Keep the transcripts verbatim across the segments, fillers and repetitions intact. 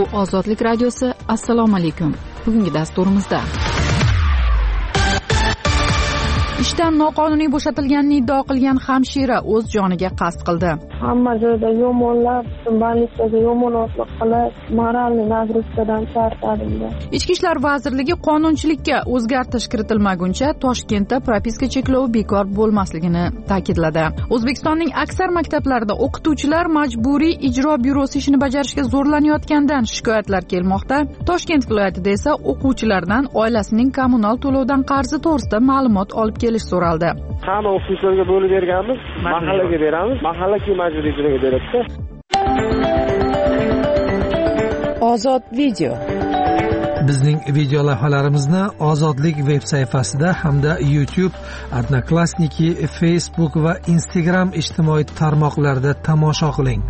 Ozodlik radiosi. Assalomu alaykum. Bugungi dasturimizda ishdan noqonuniy bo'shatilganini iddao qilgan hamshira o'z joniga qasd qildi. Hamma joyda yomonlar, больницаga yomonotlik qilib, moralniy nagruzkadan charchadim. Ichki ishlar vazirligi qonunchilikka o'zgartirish kiritilmaguncha Toshkentda propiska cheklovi bekor bo'lmasligini ta'kidladi. O'zbekistonning aksar maktablarida o'qituvchilar majburiy ijro byurosi ishini bajarishga zo'rlanayotgandan shikoyatlar kelmoqda. Toshkent viloyatida esa o'quvchilardan oilasining kommunal to'lovdan qarzi to'g'risida ma'lumot olib kelish so'raldi. Hamma o'qituvchilarga bo'lib berganmiz, mahallaga beramiz, mahalla keyin majburiy ijroga beradi. Ozod video. Bizning video lavhalarimizni Ozodlik veb sayfasida hamda YouTube, Odnoklassniki, Facebook va Instagram ijtimoiy tarmoqlarida tomosha qiling.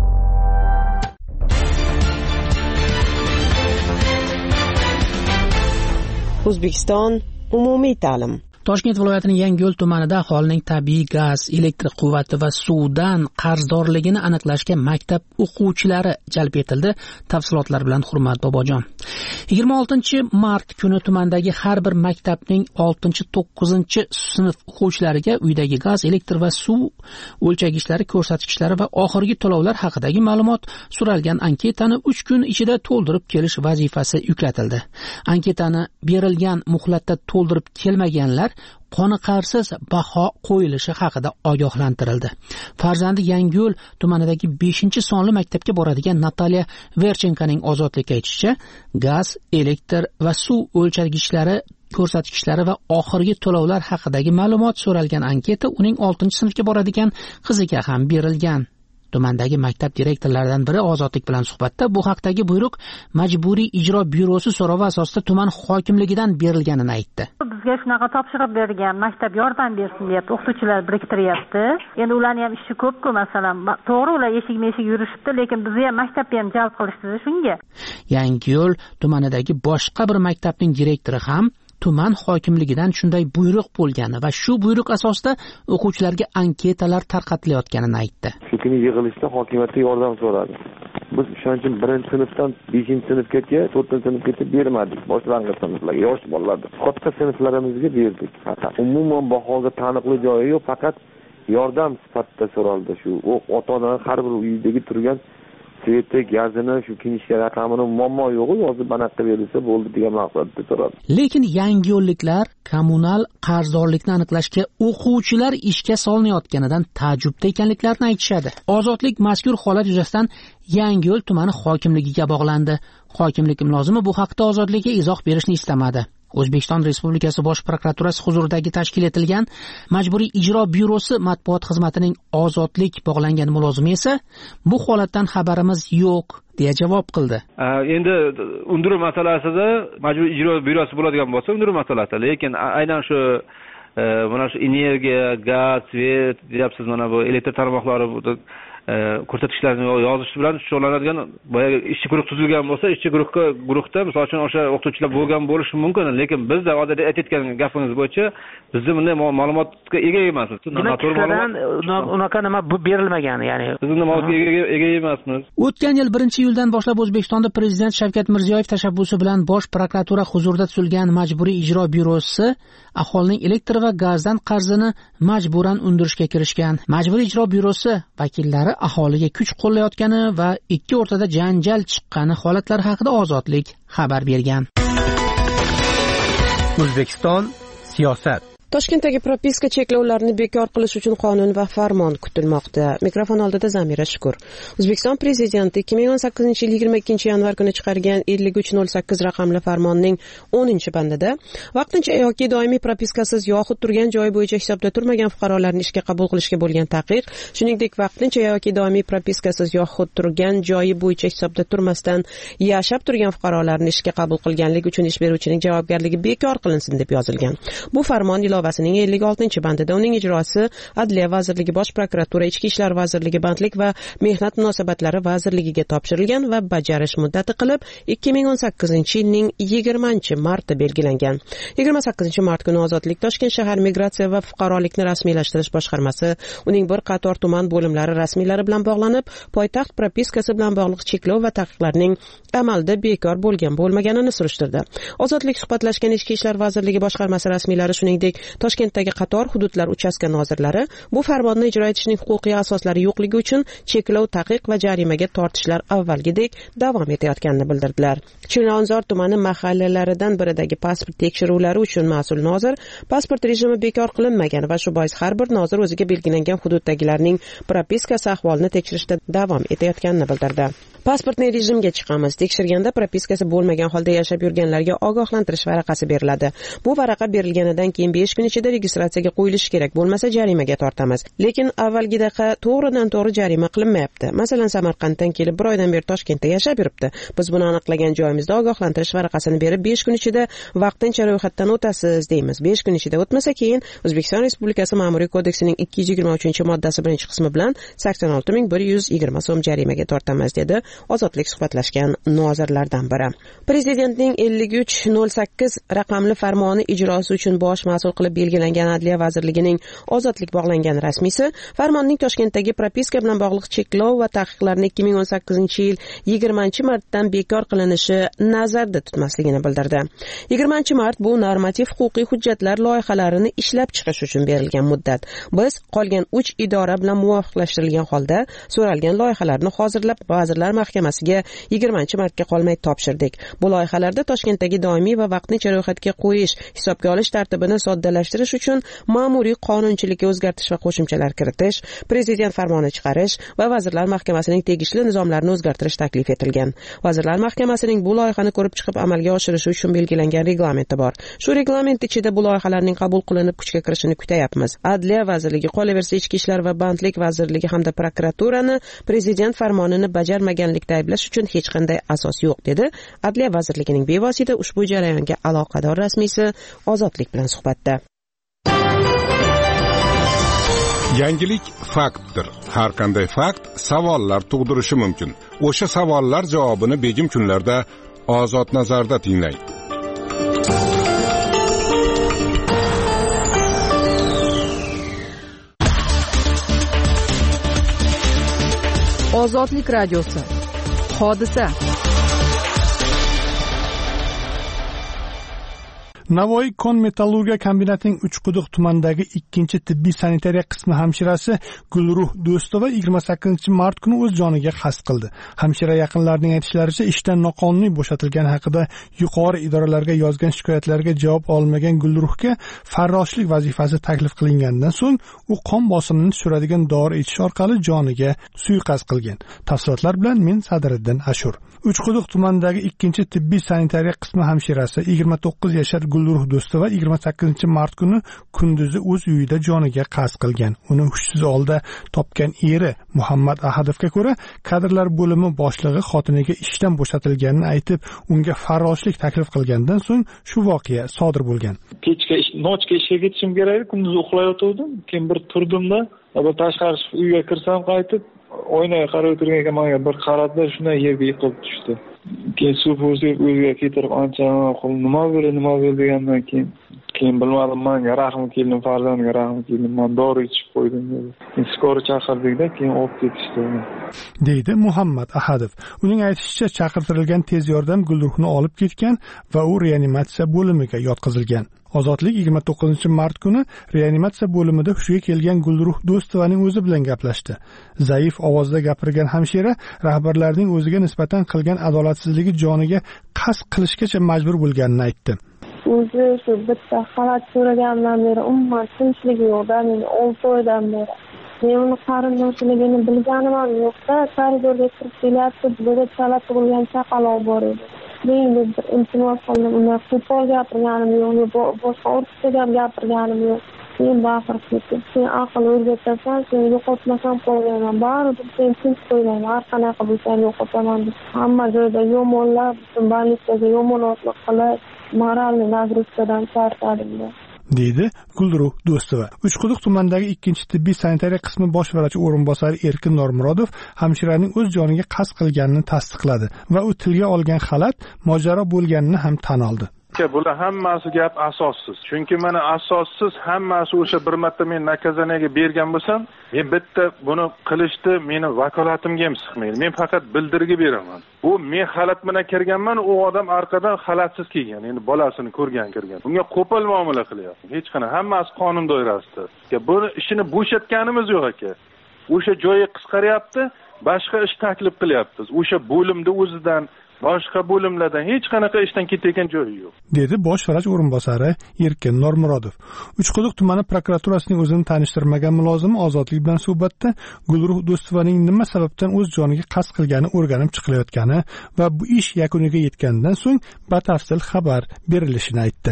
O'zbekiston umumiy ta'lim. Toshkent viloyatining Yangiyo'l tumanida aholining tabiiy gaz, elektr quvvati va suvdan qarzdorligini aniqlashga maktab o'quvchilari jalb etildi. Tafsilotlar bilan Hurmat Bobojon. yigirma oltinchi mart kuni tumandagi har bir maktabning oltinchi to'qqizinchi sinf o'quvchilariga uydagi gaz, elektr va suv o'lchagichlari, ko'rsatkichlari va oxirgi to'lovlar haqidagi ma'lumot so'ralgan anketani uch kun ichida to'ldirib kelish vazifasi yuklatildi. Anketani berilgan muhlatda to'ldirib kelmaganlar qoniqarsiz baho qo'yilishi haqida ogohlantirildi. Farzandi Yangiyo'l tumanidagi beshinchi sonli maktabga boradigan Natalya Verchenkaning Ozodlikka aytishicha, gaz, elektr va suv o'lchagichlari, ko'rsatkichlari va oxirgi to'lovlar haqidagi ma'lumot so'ralgan anketa uning oltinchi sinfga boradigan qiziga ham berilgan. Tumandagi maktab direktorlaridan biri Ozodlik bilan suhbatda bu haqdagi buyruq majburiy ijro byurosi so'rovi asosida tuman hokimligidan berilganini aytdi. Bizga shunaqa topshiriq bergan, maktab yordam bersin deb o'qituvchilar biriktiryapti. Endi ularning ham ishi ko'p-ku, masalan, to'g'ri ular eshik-meshik yurishibdi, lekin bizni ham maktabga ham jalb qilishdi shunga. Yangiyo'l tumanidagi boshqa bir maktabning direktori ham tuman hokimligidan shunday buyruq bo'lgani va shu buyruq asosida o'quvchilarga anketalar tarqatilayotganini aytdi. Shu kuni yig'ilishda hokimiyatga yordam so'radi. Biz o'shaning uchun birinchi sinfdan beshinchi sinfgacha, to'rtinchi sinfgacha bermadik. Boshlang'ich sinflarga, yosh bolalarga. Katta sinflarimizga berdik. Faqat umuman bahoga taniqli joyi yo'q, faqat yordam sifatida so'raldi. Shu ota-ona har bir uydagi turgan sveti, gazini, shu kinishga raqamini muammo yo'q, yozib banaqqa berilsa bo'ldi degan maqsadda so'radi. Lekin yangiyo'lliklar kommunal qarzdorlikni aniqlashga o'quvchilar ishga solinayotganidan ta'jubda ekanliklarini aytishadi. Ozodlik mazkur holat yuzasidan Yangiyo'l tumani hokimligiga bog'landi. Hokimlik mulozimi bu haqda Ozodlikka izoh berishni istamadi. O'zbekiston Respublikasi Bosh prokuraturasi huzuridagi tashkil etilgan Majburiy ijro byurosi matbuot xizmatining Ozodlik bog'langan mulozimi esa bu holatdan xabarimiz yo'q deya javob qildi. Endi undiruv masalasida Majburiy ijro byurosi bo'ladigan bo'lsa, undiruv masalasi, lekin aynan shu mana shu energiya, gaz, svet, deyapsiz, mana bu elektr tarmoqlari ko'rsatkichlarni yozish bilan shug'ullanadigan boya ishchi guruh tuzilgan bo'lsa, ishchi guruhga guruhda misol uchun o'sha o'qituvchilar bo'lgan bo'lishi mumkin, lekin bizda odatda aytayotgan gapingiz bo'yicha bizda bunday ma'lumotga ega emasmiz. Noto'g'ridan unaqa nima berilmagan, ya'ni bizning ma'lumotga ega emasmiz. O'tgan yil birinchi iyuldan boshlab O'zbekistonda Prezident Shavkat Mirziyoyev tashabbusi bilan Bosh prokuratura huzurida tuzilgan Majburiy ijro byurosi aholining elektr va gazdan qarzini majburan undirishga kirishgan. Majburiy ijro byurosi vakillari aholiga kuch qo'llayotgani va ikki o'rtada janjal chiqqani holatlari haqida Ozodlik xabar bergan. O'zbekiston siyosat. Toshkentdagi propiska cheklovlarini bekor qilish uchun qonun va farmon kutilmoqda. Mikrofon oldida Zamira Shukur. O'zbekiston prezidenti ikki ming o'n sakkizinchi yil yigirma ikkinchi yanvar kuni chiqargan ellik uch nol sakkiz raqamli farmonning o'ninchi bandida vaqtincha yoki doimiy propiskasiz yoxud turgan joyi bo'yicha hisobda turmagan fuqarolarni ishga qabul qilishga bo'lgan taqiq, shuningdek vaqtincha yoki doimiy propiskasiz yoxud turgan joyi bo'yicha hisobda turmasdan yashab turgan fuqarolarni ishga qabul qilganlik uchun ish beruvchining javobgarligi bekor qilinsin deb yozilgan. Bu farmon ilovasining ellik oltinchi bandida uning ijrosi Adliya vazirligi, Bosh prokuratura, Ichki ishlar vazirligi, Bandlik va Mehnat munosabatlari vazirligiga topshirilgan va bajarish muddati qilib ikki ming o'n sakkizinchi yilning yigirmanchi marti belgilangan. yigirma sakkizinchi mart kuni Ozodlik Toshkent shahar migratsiya va fuqarolikni rasmiylashtirish boshqarmasi uning bir qator tuman bo'limlari rasmiylari bilan bog'lanib, poytaxt propiskasi bilan bog'liq cheklov va taqiqlarning amalda bekor bo'lgan bo'lmaganini surishtirdi. Ozodlik suhbatlashgan Ichki ishlar vazirligi boshqarmasi rasmiylari, shuningdek Toshkentdagi qator hududlar uchastka nozirlari bu farmonni ijro etishning huquqiy asoslari yo'qligi uchun cheklov, taqiq va jarimaga tortishlar avvalgidek davom etayotganini bildirdilar. Chilonzor tumani mahallalaridan biridagi pasport tekshiruvlari uchun mas'ul nozir pasport rejimi bekor qilinmagan va shu bois har bir nozir o'ziga belgilangan hududdagilarning propiskasi ahvolini tekshirishda davom etayotganini bildirdi. Pasportning rejimga chiqamiz. Tekshirganda propiskasi bo'lmagan holda yashab yurganlarga ogohlantirish varaqasi beriladi. Bu varaqa berilganidan keyin besh kun ichida registratsiyaga qo'yilishi kerak, bo'lmasa jarimaga tortamiz. Lekin avvalgidaqa to'g'ridan to'g'ri jarima qilinmayapti. Masalan, Samarqanddan kelib bir oydan beri Toshkentda yashab yuribdi. Biz buni aniqlagan joyimizda ogohlantirish varaqasini berib besh kun ichida vaqtincha ro'yxatdan o'tasiz deymiz. besh kun ichida o'tmasa keyin O'zbekiston Respublikasi Ma'muriy kodeksining ikki yuz yigirma uchinchi moddasi birinchi qismi bilan sakson olti ming bir yuz yigirma so'm jarimaga tortamiz, dedi Ozodlik suhbatlashgan nozirlardan biri. Prezidentning ellik uch nol sakkiz raqamli farmoni ijrosi uchun bosh mas'ul qilib belgilangan Adliya vazirligining Ozodlik bog'langan rasmiysi farmonning Toshkentdagi propiska bilan bog'liq cheklov va taqiqlarni ikki ming o'n sakkizinchi yil yigirmanchi martdan bekor qilinishi nazarda tutmasligini bildirdi. yigirmanchi mart bu normativ huquqiy hujjatlar loyihalarini ishlab chiqish uchun berilgan muddat. Biz qolgan uch idora bilan muvofiqlashtirilgan holda so'ralgan loyihalarni hozirlab Vazirlar Mahkamasiga yigirmanchi martga qolmay topshirdik. Bu loyihalarda Toshkentdagi doimiy va vaqtincha ro'yxatga qo'yish, hisobga olish tartibini soddalashtirish uchun ma'muriy qonunchilikka o'zgartish va qo'shimchalar kiritish, prezident farmoni chiqarish va Vazirlar Mahkamasining tegishli nizomlarini o'zgartirish taklif etilgan. Vazirlar Mahkamasining bu loyihani ko'rib chiqib amalga oshirishi uchun belgilangan reglamenti bor. Shu reglament ichida bu loyihalarning qabul qilinib kuchga kirishini kutyapmiz. Adliya vazirligi, qolaversa Ichki ishlar va Bandlik vazirligi hamda prokuraturani prezident farmonini bajarmaganlikda ayblash uchun hech qanday asos yo'q, dedi Adliya vazirligining bevosita ushbu jarayonga aloqador rasmiysi Ozodlik bilan suhbatda. Yangilik faktdir. Har qanday fakt savollar tug'dirishi mumkin. O'sha savollar javobini begim kunlarda Ozod nazarda tinglang. Ozodlik radiosi. Hodisa. Navoiy kon metallurgiya kombinatining Uchquduq tumanidagi ikkinchi tibbiy sanitariya qismi hamshirasi Gulruh Do'stova yigirma sakkizinchi mart kuni o'z joniga qasd qildi. Hamshira yaqinlarining aytishlaricha, ishdan noqonuniy bo'shatilgani haqida yuqori idoralarga yozgan shikoyatlarga javob olmagan Gulruhga farroshlik vazifasi taklif qilinganidan so'ng u qon bosimini tushiradigan dori ichish orqali joniga suiqasd qilgan. Tafsilotlar bilan men Sadriddin Ashur. Uchquduq tumanidagi ikkinchi tibbiy sanitariya qismi hamshirasi yigirma to'qqiz yashar Gulruh Do'stova yigirma sakkizinchi mart kuni kunduzi o'z uyida joniga qasd qilgan. Uni hushsiz holda topgan eri Muhammad Ahadovga ko'ra, kadrlar bo'limi boshlig'i xotiniga ishdan bo'shatilganini aytib, unga farroshlik taklif qilgandan so'ng shu voqea sodir bo'lgan. Kechga nochga ishga ketishim kerak edi, kunduzi uxlayotgandim. Keyin bir turdimda, bir tashqari uyga kirsam qaytib, oynaga qarab o'tirgan ekan, menga bir qaradi, shunday yerga yiqilib tushdi. Keyin suv o'zib o'ziga ketirib ancha qol nima bo'ldi, nima bo'ldi degandan keyin keyin bilmadim, menga rahim keldi, farzandga rahim keldi, men dori ichib qo'ydim dedi. Skori chaqirdik-da, keyin olib ketishdi. deydi Muhammad Ahadov. Uning aytishicha, chaqirtirilgan tez yordam Gulruhni olib ketgan va u reanimatsiya bo'limiga yotqizilgan. Ozodlik yigirma to'qqizinchi mart kuni reanimatsiya bo'limida hushiga kelgan Gulruh Do'stovaning o'zi bilan gaplashdi. Zaif ovozda gapirgan hamshira rahbarlarning o'ziga nisbatan qilgan adolatsizligi joniga qasd qilishgacha majbur bo'lganini aytdi. O'zi shu bitta xalat so'ragandan beri umuman tinchlik yo'q-da, men olti oydan beri. Men uni qarindoshligini bilganim ham yo'q-da, koridorga kirib kelyapti, bizda chala tug'ilgan chaqaloq bor edi. Men bir iltimos qildim, uni qo'pol gapirganim yo'q, boshqa ortiqcha gap gapirganim yo'q. Men baqirib ketdim. Sen aql o'rgatasan, sen yo'qotmasam qo'ymayman. Baribir sen tinch qo'ymayman. Har qanaqa bo'lsa yo'qotaman deb. Hamma joyda yomonlar, butun больницаga yomonotlik qilib, moralni nagruzkadan tortadim. deydi Gulruh Do'stova. Uchquduq tumanidagi ikkinchi tibbiy sanitariya qismi bosh vrachi o'rinbosari Erkin Normurodov hamshiraning o'z joniga qasd qilganini tasdiqladi va u tilga olgan xalat mojaro bo'lganini ham tan oldi. Bular hammasi gap asossiz. Chunki mana asossiz hammasi o'sha bir marta men nakazanaga bergan bo'lsam, men bitta buni qilishdi, meni vakolatimga ham sig'maydi. Men faqat bildirgi beraman. Bu men xalat bilan kirganman, u odam orqadan xalatsiz kelgan. Endi bolasini ko'rgan kirgan. Bunga qo'pol muomala qilyapti. Hech qanday hammasi qonun doirasida. Buni ishini bo'shatganimiz yo'q aka. O'sha joyi qisqaryapti, boshqa ish taklif qilyapmiz. O'sha bo'limda o'zidan boshqa bo'limlardan hech qanaqa ishdan ketayotgan joyi yo'q, dedi bosh vrach o'rinbosari Erkin Normurodov. Uchquduq tumani prokuraturasining o'zini tanishtirmagan mulozimi Ozodlik bilan suhbatda Gulruh Do'stovaning nima sababdan o'z joniga qasd qilgani o'rganib chiqilayotgani va bu ish yakuniga yetgandan so'ng batafsil xabar berilishini aytdi.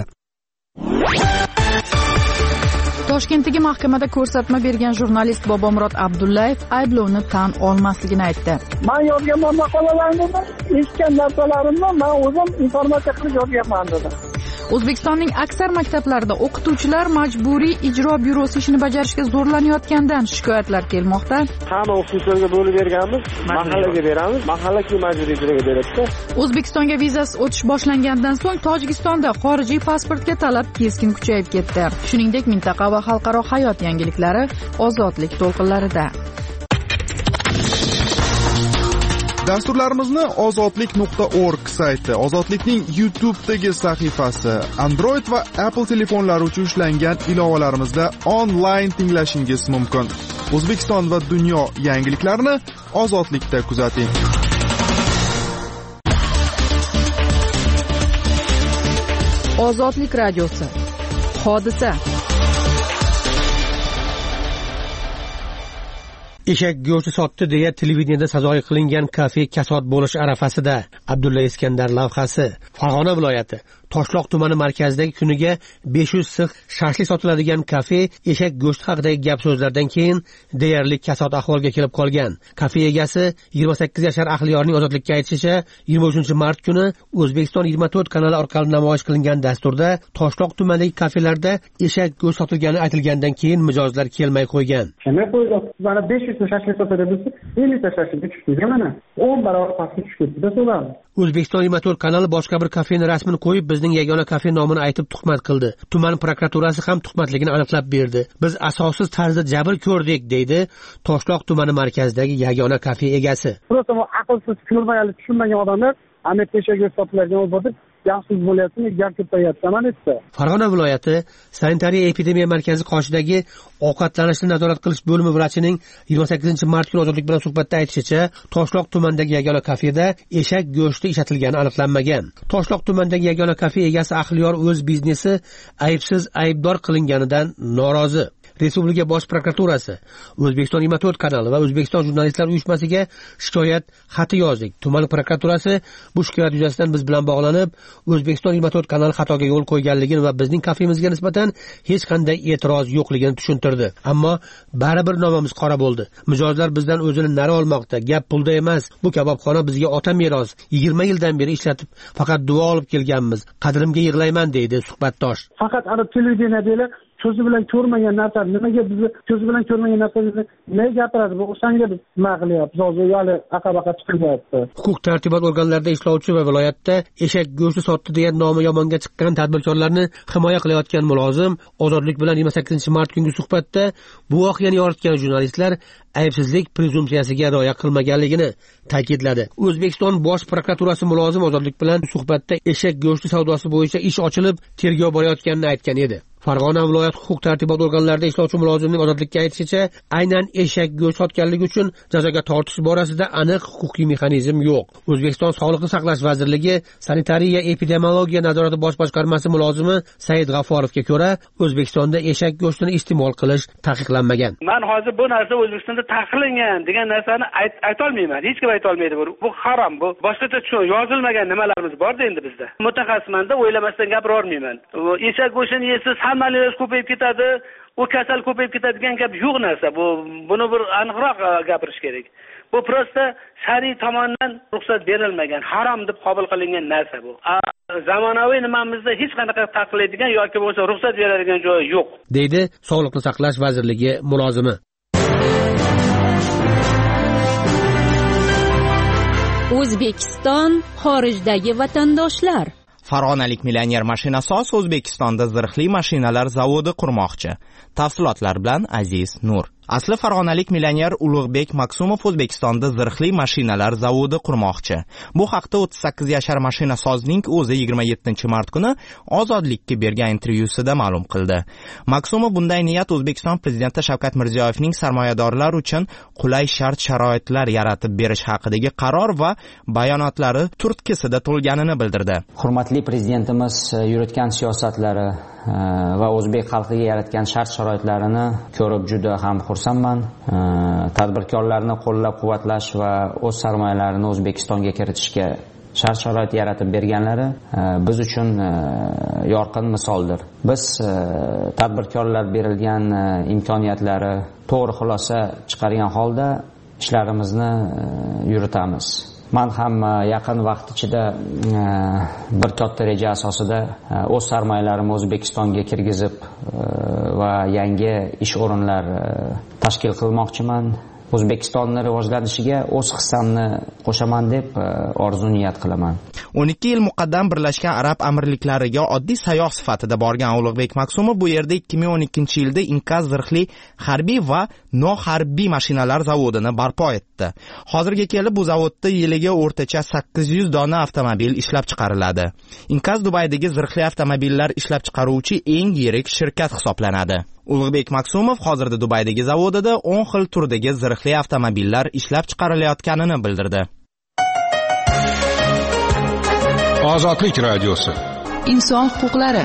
Toshkentdagi mahkamada ko'rsatma bergan jurnalist Bobomurod Abdullayev ayblovni tan olmasligini aytdi. Men yozgan maqolalarni eshitgan narsalarimni men o'zim informatsiya qilib yozganman dedi. O'zbekistonning aksar maktablarida o'qituvchilar majburiy ijro byurosi ishini bajarishga zo'rlanayotgandan shikoyatlar kelmoqda. Hamma o'qituvchilarga bo'lib berganmiz, mahallaga beramiz, mahalla keyin majburiy ijroga beradi. O'zbekistonga vizasiz o'tish boshlangandan so'ng Tojikistonda xorijiy pasportga talab keskin kuchayib ketdi. Shuningdek, mintaqa va xalqaro hayot yangiliklari Ozodlik to'lqinlarida. Dasturlarimizni ozodlik nuqta org sayti, Ozodlikning YouTube'dagi sahifasi, Android va Apple telefonlari uchun ishlangan ilovalarimizda onlayn tinglashingiz mumkin. O'zbekiston va dunyo yangiliklarini Ozodlikda kuzating. Ozodlik radiosi. Hodisa. Eshak go'shti sotdi deya televideniyada sazoyi qilingan kafe kasod bo'lish arafasida. Abdulla Iskandar lavhasi. Farg'ona viloyati Toshloq tumani markazidagi kuniga besh yuz six shashlik sotiladigan kafe eshak go'shti haqidagi gap so'zlardan keyin deyarli kasod ahvolga kelib qolgan. Kafe egasi yigirma sakkiz yashar Ahliyorning Ozodlikka aytishicha, yigirma uchinchi mart kuni O'zbekiston yigirma to'rt kanali orqali namoyish qilingan dasturda Toshloq tumanidagi kafelarda eshak go'shti sotilgani aytilgandan keyin mijozlar kelmay qo'ygan. Nima qo'ydi? Mana besh yuz shashlik sotadi desa, ellik ta shashlik tushib ketgan mana. o'n barobar pastga tushib ketdi so'radi. O'zbekiston yigirma to'rt kanali boshqa bir kafeni rasmini qo'yib, bizning yagona kafe nomini aytib tuhmat qildi. Tuman prokuraturasi ham tuhmatligini aniqlab berdi. Biz asossiz tarzda jabr ko'rdik, deydi Toshloq tumani markazidagi yagona kafe egasi. Просто aqlsiz, ko'rmagan, tushunmagan odamlar ameteshaga sotiladigan o'zbodi yaxshilik bo'lyapti, gap ketayapti, mana desa. Farg'ona viloyati sanitariya epidemiya markazi qoshidagi ovqatlanishni nazorat qilish bo'limi vrachining yigirma sakkizinchi mart kuni Ozodlik bilan suhbatda aytishicha, Toshloq tumanidagi yagona kafeda eshak go'shti ishlatilgani aniqlanmagan. Toshloq tumanidagi yagona kafe egasi Ahliyor o'z biznesi aybsiz aybdor qilinganidan norozi. Respublika bosh prokuraturasi, O'zbekiston yigirma to'rt kanali va O'zbekiston jurnalistlar uyushmasiga shikoyat xati yozdik. Tuman prokuraturasi bu shikoyat yuzasidan biz bilan bog'lanib, O'zbekiston yigirma to'rt kanali xatoga yo'l qo'yganligini va bizning kafemizga nisbatan hech qanday e'tiroz yo'qligini tushuntirdi. Ammo baribir nomimiz qora bo'ldi. Mijozlar bizdan o'zini nari olmoqda. Gap pulda emas. Bu kabobxona bizga ota meros. yigirma yildan beri ishlatib, faqat duo olib kelganmiz. Qadrimga yig'layman, deydi suhbatdosh. Faqat ana televideniyada ko'zi bilan ko'rmagan narsa, nimaga bizni ko'zi bilan ko'rmagan narsani nega gapiradi? Bu o'shanga nima qilyapti? Hozir yali aqabaqa chiqyapti. Huquq tartibot organlarida ishlovchi va viloyatda eshak go'shti sotdi degan nomi yomonga chiqqan tadbirkorlarni himoya qilayotgan mulozim Ozodlik bilan yigirma sakkizinchi mart kungi suhbatda bu voqeani yoritgan jurnalistlar aybsizlik prezumsiyasiga rioya qilmaganligini ta'kidladi. O'zbekiston bosh prokuraturasi mulozim Ozodlik bilan suhbatda eshak go'shti savdosi bo'yicha ish ochilib, tergov borayotganini aytgan edi. Farg'ona viloyat huquq tartibot organlarida ishlovchi mulozimning Ozodlikka aytishicha, aynan eshak go'sht sotganligi uchun jazoga tortish borasida aniq huquqiy mexanizm yo'q. O'zbekiston Sog'liqni saqlash vazirligi sanitariya epidemiologiya nazorati bosh boshqarmasi mulozimi Said G'afforovga ko'ra, O'zbekistonda eshak go'shtini iste'mol qilish taqiqlanmagan. Men hozir bu narsa O'zbekistonda taqiqlangan degan narsani ayta olmayman. Hech kim ayta olmaydi. Bu harom, bu boshqacha tushun yozilmagan nimalarimiz bor-da endi bizda. Mutaxassisman-da o'ylamasdan gapira olmayman. Eshak go'shtini yesiz hammalar ko'payib ketadi. u kasal ko'payib ketadigan gap yo'q narsa. Bu buni bir aniqroq gapirish kerak. Bu prosta shariy tomonidan ruxsat berilmagan, harom deb qabul qilingan narsa bu. Zamonaviy nimamizda hech qanaqa taqiqlaydigan yoki bo'lsa ruxsat beradigan joyi yo'q, deydi Sog'liqni saqlash vazirligi mulozimi. O'zbekiston xorijdagi vatandoshlar. Farg'onalik millioner mashinasoz O'zbekistonda zirhli mashinalar zavodi qurmoqchi. Tafsilotlar bilan Aziz Nur. Asli farg'onalik millioner Ulug'bek Maksumov O'zbekistonda zirhli mashinalar zavodi qurmoqchi. Bu haqda o'ttiz sakkiz yashar mashinasozning o'zi yigirma yettinchi mart kuni Ozodlikka bergan intervyusida ma'lum qildi. Maksumov bunday niyat O'zbekiston prezidenti Shavkat Mirziyoyevning sarmoyadorlar uchun qulay shart-sharoitlar yaratib berish haqidagi qaror va bayonotlari turtkisida to'lganini bildirdi. Hurmatli prezidentimiz yuritgan siyosatlari va o'zbek xalqiga yaratgan shart-sharoitlarini ko'rib juda ham xursandman. Tadbirkorlarni qo'llab-quvvatlash va o'z sarmoyalarini O'zbekistonga kiritishga shart-sharoit yaratib berganlari biz uchun yorqin misoldir. Biz tadbirkorlar berilgan imkoniyatlari to'g'ri xulosa chiqargan holda ishlarimizni yuritamiz. Men ham yaqin vaqt ichida bir katta reja asosida o'z sarmoyalarimni O'zbekistonga kirgizib va yangi ish o'rinlar tashkil qilmoqchiman. O'zbekistonni rivojlanishiga o'z hissamni qo'shaman deb orzu niyat qilaman. o'n ikki yil muqaddam Birlashgan Arab Amirliklariga oddiy sayyoh sifatida borgan Ulug'bek Maksumov bu yerda ikki ming o'n ikkinchi yilda Inkaz zirhli harbiy va noharbiy mashinalar zavodini barpo etdi. Hozirga kelib bu zavodda yiliga o'rtacha sakkiz yuz dona avtomobil ishlab chiqariladi. Inkaz Dubaydagi zirhli avtomobillar ishlab chiqaruvchi eng yirik shirkat hisoblanadi. Ulug'bek Maksumov hozirda Dubaydagi zavodida o'n xil turdagi zirhli avtomobillar ishlab chiqarilayotganini bildirdi. Ozodlik radiosi. Inson huquqlari.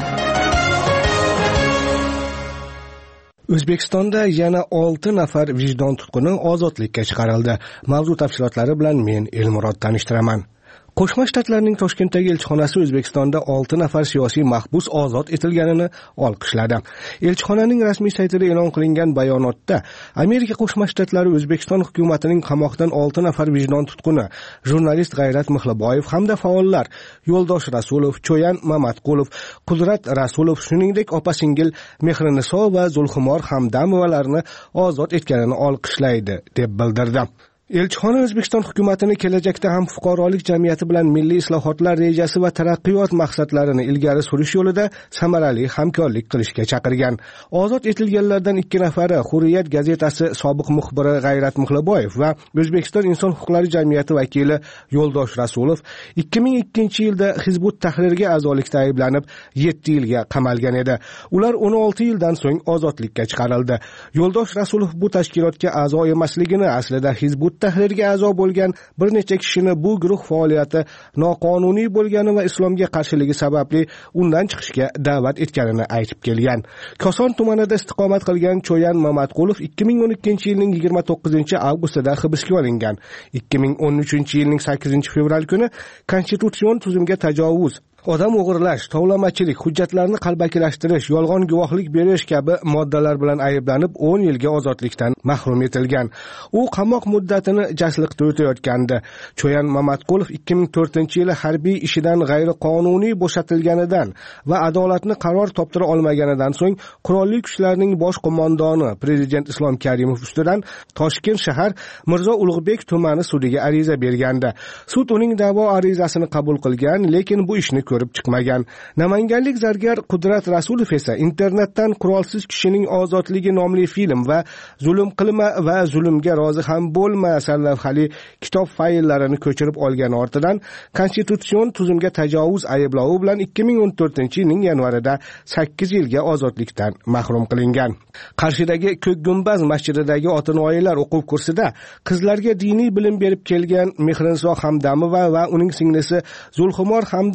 O'zbekistonda yana olti nafar vijdon tutquni ozodlikka chiqarildi. Mavzu tafsilotlari bilan men Elmurod tanishtiraman. Qo'shma Shtatlarning Toshkentdagi elchixonasi O'zbekistonda olti nafar siyosiy mahbus ozod etilganini olqishladi. Elchixonaning rasmiy saytida e'lon qilingan bayonotda Amerika Qo'shma Shtatlari O'zbekiston hukumatining qamoqdan olti nafar vijdon tutquni, jurnalist G'ayrat Mixliboyev hamda faollar Yo'ldosh Rasulov, Cho'yan Mamatqulov, Qudrat Rasulov, shuningdek opa-singil Mehriniso va Zulxumor Hamdamovalarni ozod etganini olqishlaydi deb bildirdi. Elchixona O'zbekiston hukumatini kelajakda ham fuqarolik jamiyati bilan milliy islohotlar rejasi va taraqqiyot maqsadlarini ilgari surish yo'lida samarali hamkorlik qilishga chaqirgan. Ozod etilganlardan ikki nafari Hurriyat gazetasi sobiq muxbiri G'ayrat Mixliboyev va O'zbekiston inson huquqlari jamiyati vakili Yo'ldosh Rasulov ikki ming ikkinchi yilda Hizbut Tahrirga a'zolikda ayblanib yetti yilga qamalgan edi. Ular o'n olti yildan so'ng ozodlikka chiqarildi. Yo'ldosh Rasulov bu tashkilotga a'zo emasligini, aslida Hizbut Tahrirga a'zo bo'lgan bir necha kishini bu guruh faoliyati noqonuniy bo'lgani va islomga qarshiligi sababli undan chiqishga da'vat etganini aytib kelgan. Koson tumanida istiqomat qilgan Cho'yan Mamatqulov ikki ming o'n ikkinchi yilning yigirma to'qqizinchi avgustida hibsga olingan. ikki ming o'n uchinchi yilning sakkizinchi fevral kuni konstitutsion tuzumga tajovuz, odam o'g'irlash, tovlamachilik, hujjatlarni qalbakilashtirish, yolg'on guvohlik berish kabi moddalar bilan ayblanib o'n yilga ozodlikdan mahrum etilgan. U qamoq muddatini jasliqda o'tayotgandi. Cho'yan Mamatqulov ikki ming to'rtinchi yili harbiy ishidan g'ayriqonuniy bo'shatilganidan va adolatni qaror toptira olmaganidan so'ng qurolli kuchlarning bosh qo'mondoni Prezident Islom Karimov ustidan Toshkent shahar Mirzo Ulug'bek tumani sudiga ariza bergandi. Sud uning da'vo arizasini qabul qilgan, lekin bu ishni ko'rib chiqmagan. Namanganlik zargar Qudrat Rasulov esa internetdan Qurolsiz kishining ozodligi nomli film va Zulm qilma va zulmga rozi ham bo'lma sarlavhali kitob fayllarini ko'chirib olgani ortidan konstitutsion tuzumga tajovuz ayblovi bilan ikki ming o'n to'rtinchi yilning yanvarida sakkiz yilga ozodlikdan mahrum qilingan. Qarshidagi Ko'k Gumbaz masjididagi ota-onalar o'quv kursida qizlarga diniy bilim berib kelgan Mehriniso Hamdamova va uning singlisi Zulxumor Hamdamova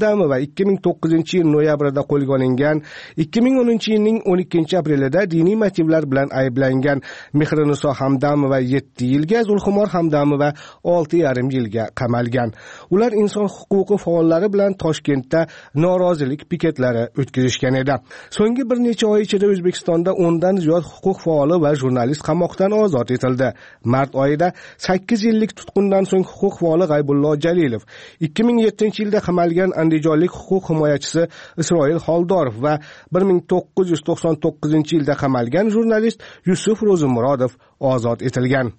ikki ming to'qqizinchi yil noyabrida qo'lga olingan, ikki ming o'ninchi yilning o'n ikkinchi aprelida diniy motivlar bilan ayblangan Mehriniso Hamdamova yetti yilga, Zulxumor Hamdamova olti yarim yilga qamalgan. Ular inson huquqi faollari bilan Toshkentda norozilik piketlari o'tkazishgan edi. So'nggi bir necha oy ichida O'zbekistonda o'ndan ziyod huquq faoli va jurnalist qamoqdan ozod etildi. Mart oyida sakkiz yillik tutqundan so'ng huquq faoli G'aybullo Jalilov, ikki ming yettinchi yilda qamalgan andijonlik huquq himoyachisi Isroil Xoldorov va bir ming to'qqiz yuz to'qson to'qqizinchi yilda qamalgan jurnalist Yusuf Ro'zimurodov ozod etilgan.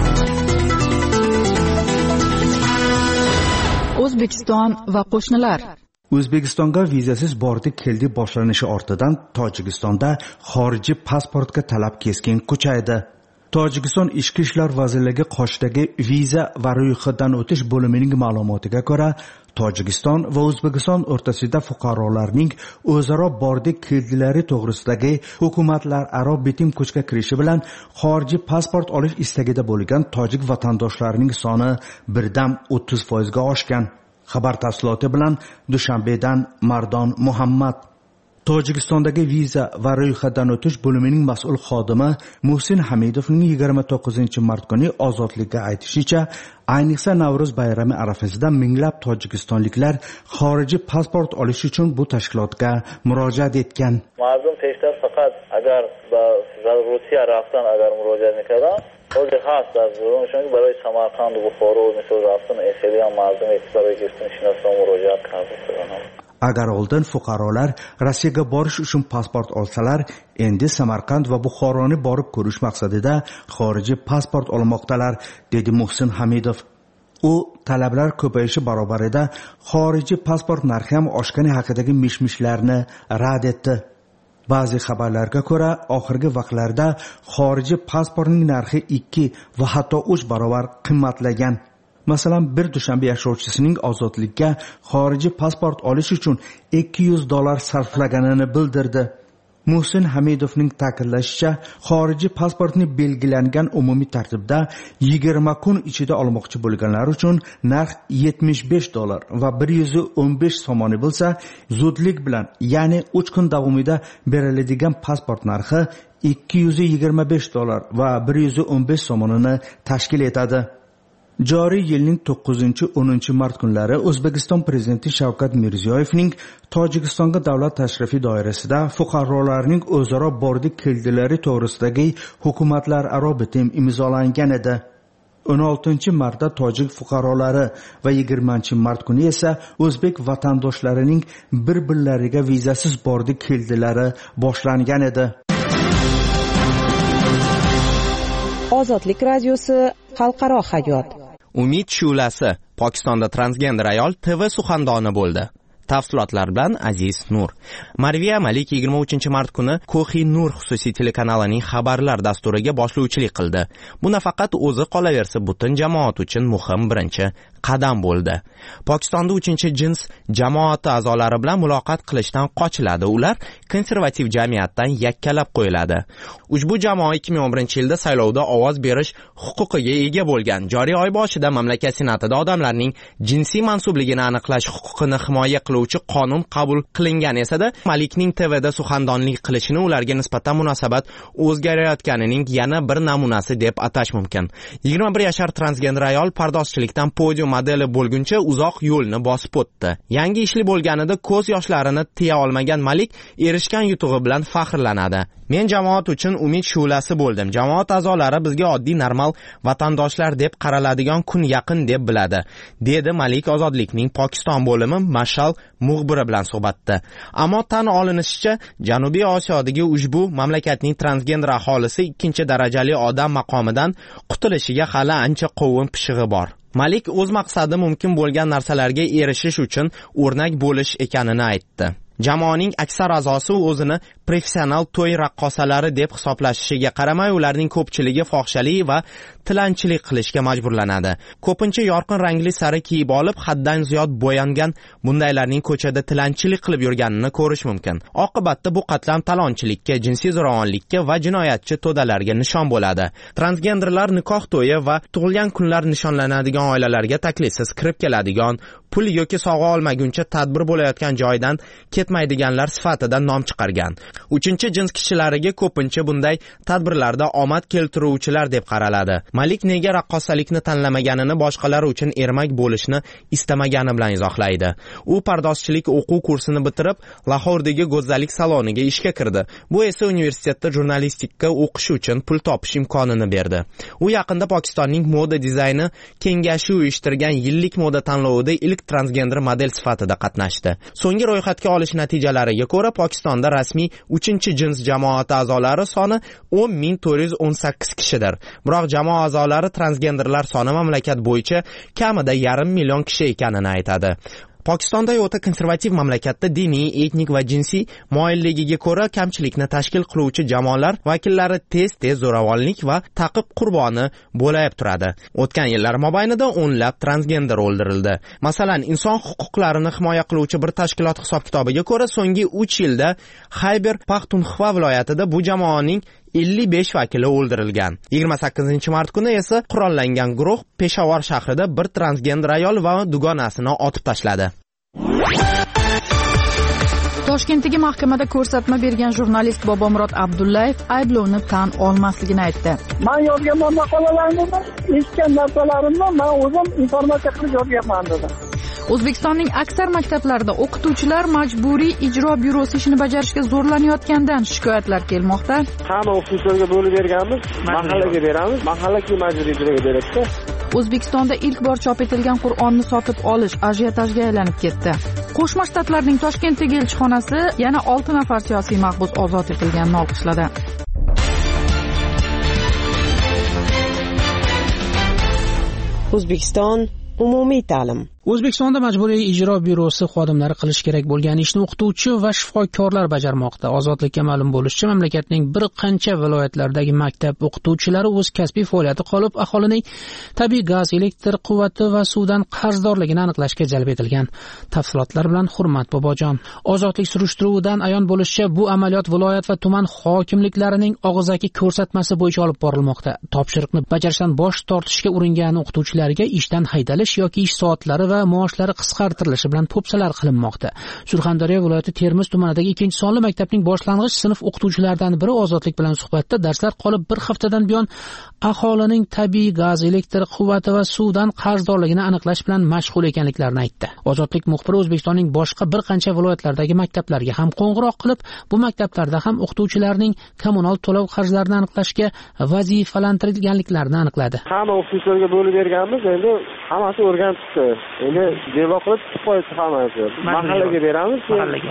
O'zbekiston va qo'shnilar. O'zbekistonga vizasiz bordi keldi boshlanishi ortidan Tojikistonda xorijiy pasportga talab keskin kuchaydi. Tojikiston Ichki ishlar vazirligi qoshidagi viza va ro'yxatdan o'tish bo'limining ma'lumotiga ko'ra, Tojikiston va O'zbekiston o'rtasida fuqarolarning o'zaro bordi keldilari to'g'risidagi hukumatlararo bitim kuchga kirishi bilan xorijiy pasport olish istagida bo'lgan tojik vatandoshlarining soni birdan o'ttiz foizga oshgan. Xabar tafsiloti bilan Dushanbedan Mardon Muhammad. Tojikistondagi viza va ro'yxatdan o'tish bo'limining mas'ul xodimi Muhsin Hamidovning yigirma to'qqizinchi mart kuni ozodlikka aytishicha, ayniqsa Navro'z bayrami arafasida minglab tojikistonliklar xorijiy pasport olish uchun bu tashkilotga murojaat etgan. Mardum peşter fakat agar ba Rusiya raftan agar murojaat mikardam خیلی هست از اونشون برای سمرقند و بخارا و مثل رفتن اصلی هم مردم برای گرفتن شناسنامه مراجعت کرده. Agar oldin fuqarolar Rossiyaga borish uchun pasport olsalar, endi Samarqand va Buxoroni borib ko'rish maqsadida xorijiy pasport olmoqdalar, dedi Muhsin Hamidov. U talablar ko'payishi barobarida xorijiy pasport narxi ham oshgani haqidagi mishmishlarni rad etdi. Ba'zi xabarlarga ko'ra, oxirgi vaqtlarda xorijiy pasportning narxi ikki va hatto uch barobar qimmatlagan. Masalan, bir Dushanbe yashovchisining ozodlikka xorijiy pasport olish uchun ikki yuz dollar sarflaganini bildirdi. Muhsin Hamidovning ta'kidlashicha, xorijiy pasportni belgilangan umumiy tartibda yigirma kun ichida olmoqchi bo'lganlar uchun narx yetmish besh dollar va bir yuz o'n besh somoni bo'lsa, zudlik bilan, ya'ni uch kun davomida beriladigan pasport narxi ikki yuz yigirma besh dollar va bir yuz o'n besh somonini tashkil etadi. Joriy yilning to'qqizinchi o'ninchi mart kunlari O'zbekiston prezidenti Shavkat Mirziyoyevning Tojikistonga davlat tashrifi doirasida fuqarolarning o'zaro bordi keldilari to'g'risidagi hukumatlararo bitim imzolangan edi. o'n oltinchi martda tojik fuqarolari va yigirmanchi mart kuni esa o'zbek vatandoshlarining bir-birlariga vizasiz bordi keldilari boshlangan edi. Ozodlik radiosi xalqaro hayot. Umid Shu'lasi Pokistonda transgender ayol T V suxandoni bo'ldi. Tafsilotlar bilan Aziz Nur. Marviya Malik yigirma uchinchi mart kuni Ko'hi Nur xususiy telekanalining xabarlar dasturiga boshlovchilik qildi. Bu nafaqat o'zi qolaversa, butun jamoat uchun muhim birinchi qadam bo'ldi. Pokistonda uchinchi jins jamoati a'zolari bilan muloqot qilishdan qochiladi. Ular konservativ jamiyatdan yakkalab qo'yiladi. Ushbu jamoa ikki ming o'n birinchi yilda saylovda ovoz berish huquqiga ega bo'lgan. Joriy oy boshida mamlakat senatida odamlarning jinsiy mansubligini aniqlash huquqini himoya qiluvchi qonun qabul qilingan esa-da, Malikning T Vda suxandonlik qilishini ularga nisbatan munosabat o'zgarayotganining yana bir namunasi deb atash mumkin. yigirma bir yashar transgender ayol pardozchilikdan podium modeli bo'lguncha uzoq yo'lni bosib o'tdi. Yangi ishli bo'lganida ko'z yoshlarini tiya olmagan Malik erishgan yutug'i bilan faxrlanadi. Men jamoat uchun umid shu'lasi bo'ldim. Jamoat a'zolari bizga oddiy normal vatandoshlar deb qaraladigan kun yaqin deb biladi, dedi Malik ozodlikning Pokiston bo'limi Mashal muxbiri bilan suhbatda. Ammo tan olinishicha, Janubiy Osiyodagi ushbu mamlakatning transgender aholisi ikkinchi darajali odam maqomidan qutulishiga hali ancha qovun pishig'i bor. Malik o'z maqsadi mumkin bo'lgan narsalarga erishish uchun o'rnak bo'lish ekanini aytdi. Jamoaning aksar a'zosi o'zini professional to'y raqqosalari deb hisoblashishiga qaramay, ularning ko'pchiligi fohishalik va tilanchilik qilishga majburlanadi. Ko'pincha yorqin rangli sari kiyib olib, haddan ziyod bo'yangan bundaylarning ko'chada tilanchilik qilib yurganini ko'rish mumkin. Oqibatda bu qatlam talonchilikka, jinsiy zo'ravonlikka va jinoyatchi to'dalarga nishon bo'ladi. Transgenderlar nikoh to'yi va tug'ilgan kunlar nishonlanadigan oilalarga taklifsiz kirib keladigan, pul yoki sovg'a olmaguncha tadbir bo'layotgan joydan ketmaydiganlar sifatida nom chiqargan. Uchinchi jins kishilariga ko'pincha bunday tadbirlarda omad keltiruvchilar deb qaraladi. Malik nega raqqosalikni tanlamaganini boshqalar uchun ermak bo'lishni istamagani bilan izohlaydi. U pardozchilik o'quv kursini bitirib, Lahordagi go'zallik saloniga ishga kirdi. Bu esa universitetda jurnalistika o'qish uchun pul topish imkonini berdi. U yaqinda Pokistonning moda dizayni kengashi uyushtirgan yillik moda tanlovida ilk transgender model sifatida qatnashdi. So'nggi ro'yxatga olish natijalariga ko'ra, Pokistonda rasmiy uchinchi jins jamoati a'zolari soni o'n ming to'rt yuz o'n sakkiz kishidir. Biroq jamoa a'zolari transgenderlar soni mamlakat bo'yicha kamida yarim million kishi ekanini aytadi. Pokistonda o'ta konservativ mamlakatda diniy, etnik va jinsiy moyilligiga ko'ra kamchilikni tashkil qiluvchi jamoalar vakillari tez-tez zo'ravonlik va ta'qib qurboni bo'lib turadi. O'tgan yillar mobaynida o'nlab transgender o'ldirildi. Masalan, inson huquqlarini himoya qiluvchi bir tashkilot hisob-kitobiga ko'ra, so'nggi uch yilda Xayber Paxtunxva viloyatida bu jamoaning ellik besh vakili o'ldirilgan. yigirma sakkizinchi mart kuni esa qurollangan guruh Peshawar shahrida bir transgender ayol va dugonasini otib tashladi. Toshkentdagi mahkamada ko'rsatma bergan jurnalist Bobomurod Abdullayev ayblovni tan olmasligini aytdi. Men yozgan maqolalarni, eshitgan narsalarimni men o'zim informatsiya qilib yozganman dedi. O'zbekistonning aksar maktablarida o'qituvchilar majburiy ijro byurosi ishini bajarishga zo'rlanayotgandan shikoyatlar kelmoqda. Hamma o'qituvchilarga bo'lib berganmiz, mahallaga beramiz, mahalla keyin majburiy ijroga beradi. O'zbekistonda ilk bor chop etilgan Qur'onni sotib olish ajiotajga aylanib ketdi. Qo'shma Shtatlarning Toshkentdagi elchixonasi yana olti nafar siyosiy mahbus ozod etilganini olqishladi. O'zbekiston umumiy ta'lim. O'zbekistonda majburiy ijro byurosi xodimlari qilish kerak bo'lgan ishni o'qituvchi va shifokorlar bajarmoqda. Ozodlikka ma'lum bo'lishicha, mamlakatning bir qancha viloyatlaridagi maktab o'qituvchilari o'z kasbiy faoliyati qolib, aholining tabiiy gaz, elektr quvvati va suvdan qarzdorligini aniqlashga jalb etilgan. Tafsilotlar bilan Hurmat Bobojon. Ozodlik surishtiruvidan ayon bo'lishicha, bu amaliyot viloyat va tuman hokimliklarining og'zaki ko'rsatmasi bo'yicha olib borilmoqda. Topshiriqni bajarishdan bosh tortishga uringan o'qituvchilarga ishdan haydalish yoki ish soatlari va maoshlari qisqartirilishi bilan po'pisalar qilinmoqda. Surxondaryo viloyati Termiz tumanidagi ikkinchi sonli maktabning boshlang'ich sinf o'qituvchilaridan biri Ozodlik bilan suhbatda darslar qolib bir haftadan buyon aholining tabiiy gaz, elektr quvvati va suvdan qarzdorligini aniqlash bilan mashg'ul ekanliklarini aytdi. Ozodlik muxbiri O'zbekistonning boshqa bir qancha viloyatlaridagi maktablarga ham qo'ng'iroq qilib, bu maktablarda ham o'qituvchilarning kommunal to'lov qarzdorlarini aniqlashga vazifalantirilganliklarini aniqladi. Hamma o'qituvchilarga bo'lib berganmiz, endi hammasi o'rganibdi. Endi delo qilib qo'yib hammasi mahallaga beramiz,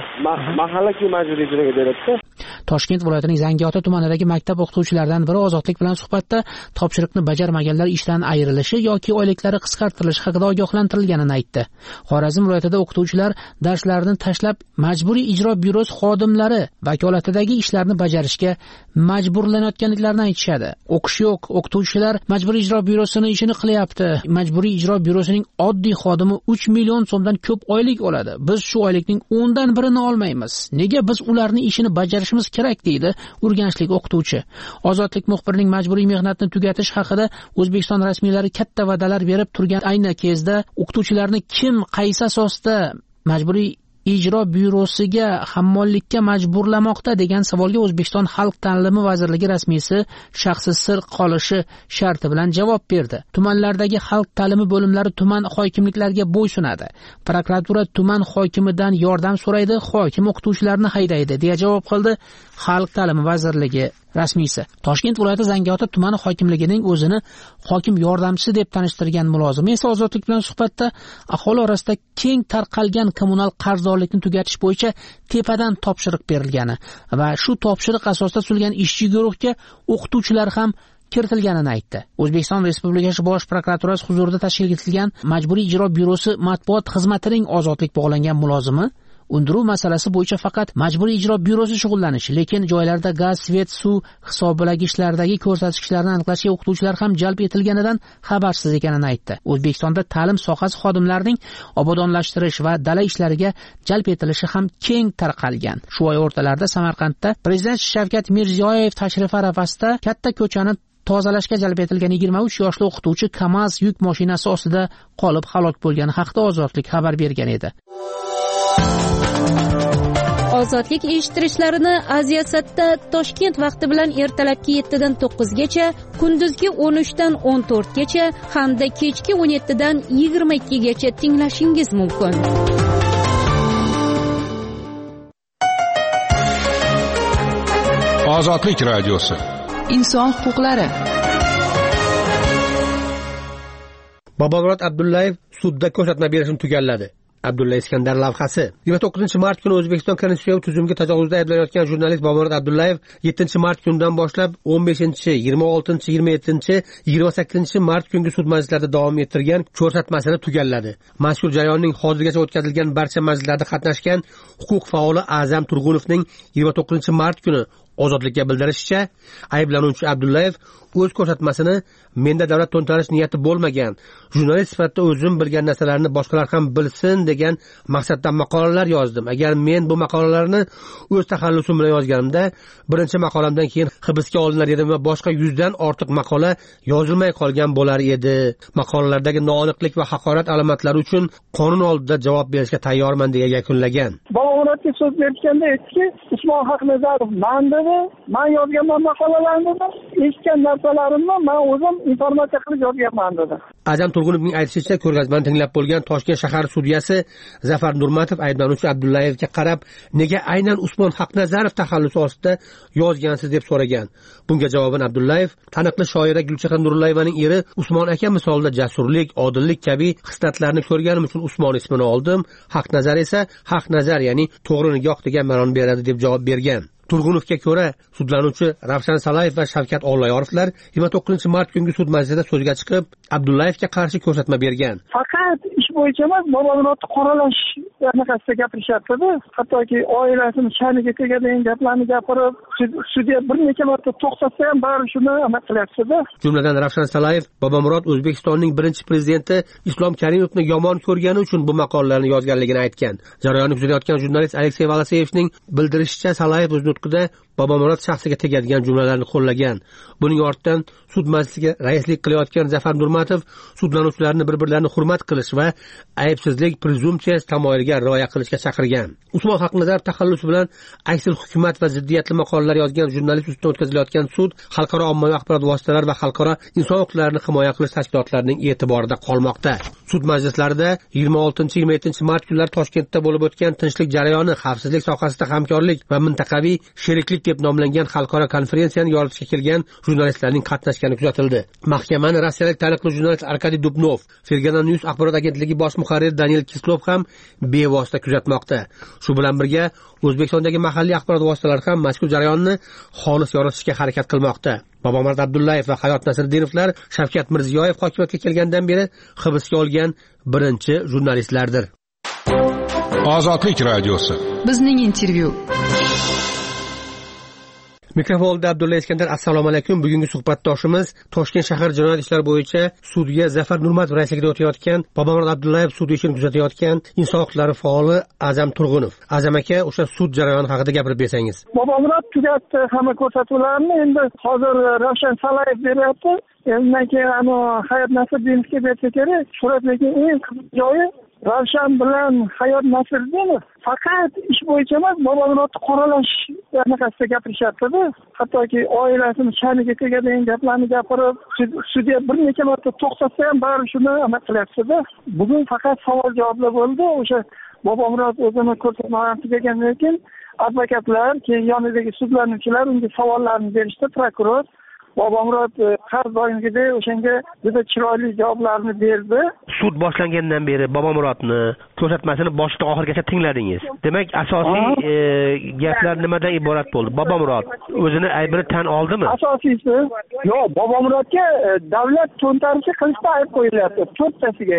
mahalla keyin majburiy ijroga beradi. Toshkent viloyatining Zangiota tumanidagi maktab o'qituvchilaridan biri Ozodlik bilan suhbatda topshiriqni bajarmaganlar ishdan ayrilishi yoki oyliklari qisqartirilishi haqida ogohlantirilganini aytdi. Xorazm viloyatida o'qituvchilar darslarni tashlab majburiy ijro byurosi xodimlari vakolatidagi ishlarni bajarishga majburlanayotganliklarini aytishadi. O'qish yo'q, o'qituvchilar majburiy ijro byurosining ishini qilyapti. Majburiy ijro byurosining oddiy xodimi uch million so'mdan ko'p oylik oladi. Biz shu oylikning o'ndan birini olmaymiz. Nega biz ularning ishini bajarishimiz kerak deydi urganchlik o'qituvchi. Ozodlik muxbirining majburiy mehnatni tugatish haqida O'zbekiston rasmiylari katta va'dalar berib turgan ayni kezda o'qituvchilarni kim qaysi asosda majburiy ijro byurosiga hammollikka majburlamoqda degan savolga O'zbekiston Xalq ta'limi vazirligi rasmiysi shaxsi sir qolishi sharti bilan javob berdi. Tumanlardagi xalq ta'limi bo'limlari tuman hokimliklariga bo'ysunadi. Prokuratura tuman hokimidan yordam so'raydi, hokim o'qituvchilarni haydaydi deya javob qildi Xalq ta'limi vazirligi rasmiysi. Toshkent viloyati Zangiota tumani hokimligining o'zini hokim yordamchisi deb tanishtirgan mulozimi esa Ozodlik bilan suhbatda aholi orasida keng tarqalgan kommunal qarzdorlikni tugatish bo'yicha tepadan topshiriq berilgani va shu topshiriq asosida tuzilgan ishchi guruhga o'qituvchilar ham kiritilganini aytdi. O'zbekiston Respublikasi Bosh prokuraturasi huzurida tashkil etilgan Majburiy ijro byurosi matbuot xizmatining Ozodlik bog'langan mulozimi undiruv masalasi bo'yicha faqat majburiy ijro byurosi shug'ullanishi, lekin joylarda gaz, svet, suv hisoblagichlardagi ko'rsatkichlarni aniqlashga o'qituvchilar ham jalb etilganidan xabarsiz ekanini aytdi. O'zbekistonda ta'lim sohasi xodimlarining obodonlashtirish va dala ishlariga jalb etilishi ham keng tarqalgan. Shu oy o'rtalarida Samarqandda Prezident Shavkat Mirziyoyev tashrifi arafasida katta ko'chani tozalashga jalb etilgan yigirma uch yoshli o'qituvchi KAMAZ yuk mashinasi ostida qolib halok bo'lgani haqida Ozodlik xabar bergan edi. Ozodlik eshittirishlarini Aziyasatda Toshkent vaqti bilan ertalabki yettidan to'qqizgacha, kunduzgi o'n uchdan o'n to'rtgacha hamda kechki o'n yettidan yigirma ikkigacha tinglashingiz mumkin. Ozodlik radiosi. Inson huquqlari. Bobomurod Abdullayev sudda ko'rsatma berishini tugalladi. Abdulla Iskandar lavhasi. yigirma to'qqizinchi mart kuni O'zbekiston konstitutsiyaviy tuzumga tajovuzda ayblanayotgan jurnalist Bobomurod Abdullayev yettinchi mart kunidan boshlab o'n beshinchi, yigirma oltinchi, yigirma yettinchi, yigirma sakkizinchi mart kungi sud majlislarida davom ettirgan ko'rsatmasini tugalladi. Mazkur jarayonning hozirgacha o'tkazilgan barcha majlislarda qatnashgan huquq faoli A'zam Turg'unovning yigirma to'qqizinchi mart kuni Ozodlikka bildirishicha, ayblanuvchi Abdullayev o'z ko'rsatmasini menda davlat to'ntarish niyati bo'lmagan, jurnalist sifatida o'zim bilgan narsalarni boshqalar ham bilsin degan maqsadda maqolalar yozdim. Agar men bu maqolalarni o'z taxallusim bilan yozganimda, birinchi maqolamdan keyin hibsga olinar edim va boshqa yuzdan ortiq maqola yozilmay qolgan bo'lar edi. Maqolalardagi noaniqlik va haqorat alomatlari uchun qonun oldida javob berishga tayyorman deya yakunlagan. Bobomurodga so'z berganda aytdiki, Usmon Haqnazarov man dedi, men yozganman maqolalarni, eshitgan narsalarimni men o'zim informatsiya qilib yozganman dedi. A'zam Turg'unovning aytishicha, ko'rgazmani tinglab bo'lgan Toshkent shahar sudyasi Zafar Nurmatov ayblanuvchi Abdullayevga qarab, nega aynan Usmon Haqnazarov taxallusi ostida yozgansiz deb so'ragan. Bunga javoban Abdullayev taniqli shoira Gulchehra Nurullayevaning eri Usmon aka misolida jasurlik, odillik kabi xislatlarni ko'rganim uchun Usmon ismini oldim. Haqnazar esa Haqnazar, ya'ni to'g'ri nigoh degan ma'noni beradi deb javob bergan. Turg'unovga ko'ra, sudlanuvchi Ravshan Salayev va Shavkat Ollayorovlar yigirma to'qqizinchi mart kungi sud majlisida so'zga chiqib, Abdullayevga qarshi ko'rsatma bergan. Faqat ish bo'yicha emas, Bobomurodni qoralash anaqasida gapirishyapti-da. Hattoki oilasini sha'niga tegadigan gaplarni gapirib, sudya bir necha marta to'xtatsa ham bari shuni amal qilyapti-da. Jumladan Ravshan Salayev Bobomurod O'zbekistonning birinchi prezidenti Islom Karimovni yomon ko'rgani uchun bu maqolalarni yozganligini aytgan. Jarayonni kuzatayotgan jurnalist Aleksey Valaseyevning bildirishicha, Salayev o'z nutqida Bobomurod shaxsiga tegadigan jumlalarni qo'llagan. Buning ortidan sud majlisiga raislik qilayotgan Zafar Nurmatov sudlanuvchilarni bir-birlarini hurmat qilish va aybsizlik prezumsiyasi tamoyiliga rioya qilishga chaqirgan. Usmon Haqnazarov taxallusi bilan aksil hukumat va ziddiyatli maqolalar yozgan jurnalist ustidan o'tkazilayotgan sud xalqaro ommaviy axborot vositalari va xalqaro inson huquqlarini himoya qilish tashkilotlarining e'tiborida qolmoqda. Sud majlislarida yigirma oltinchi yigirma yettinchi mart kunlari Toshkentda bo'lib o'tgan tinchlik jarayoni, xavfsizlik sohasida hamkorlik va mintaqaviy sheriklik deb nomlangan xalqaro konferensiyani yoritishga kelgan jurnalistlarning qatnashgani kuzatildi. Mahkamani rossiyalik taniqli jurnalist Arkadiy Dubnov, Fergana News axborot agentligi bosh muharriri Daniel Kislov ham bevosita kuzatmoqda. Shu bilan birga O'zbekistondagi mahalliy axborot vositalari ham mazkur jarayonni xolis yoritishga harakat qilmoqda. Bobomurod Abdullayev va Hayot Nasriddinovlar Shavkat Mirziyoyev hokimiyatga kelgandan beri hibsga olgan birinchi jurnalistlardir. Ozodlik radiosi. Bizning intervyu. Mikrofonda Abdulla Iskandar. Assalomu alaykum. Bugungi suhbatdoshimiz Toshkent shahar jinoyat ishlari bo'yicha sudga Zafar Nurmatov raisligida o'tayotgan, Bobomurod Abdullayev sud ishini kuzatayotgan inson huquqlari faoli A'zam Turg'unov. A'zam aka, o'sha sud jarayoni haqida gapirib bersangiz. Bobomurod tugatdi hamma ko'rsatuvlarni, endi hozir Ravshan Salayev beryapti. Undan keyin ana Hayot Nasriddinovga bersa kerak. Suratdagi eng qiziq joyi Ravshan bilan Hayot Nasriddinov faqat ish bo'yicha emas, Bobomurodni qoralash anaqasida gapirishyapti-da. Hattoki oilasini sha'niga tegadigan gaplarni gapirib, sudya bir necha marta to'xtatsa ham bari shuni amal qilyapti-da. Bugun faqat savol javoblar bo'ldi. O'sha Bobomurod o'zini ko'rsatmalarni tugagandan keyin advokatlar, keyin yonidagi sudlanuvchilar unga savollarni berishdi, prokuror. Bobomurod har doimgidek o'shanga juda chiroyli javoblarni berdi. Sud boshlangandan beri Bobomurodni ko'rsatmasini boshidan oxirigacha tingladingiz. Demak, asosiy e, gaplar nimadan iborat bo'ldi? Bobomurod o'zini aybini tan oldimi? Asosiysi, yo'q, Bobomurodga davlat to'ntarishi qilishda ayb qo'yilyapti, to'rttasiga ham.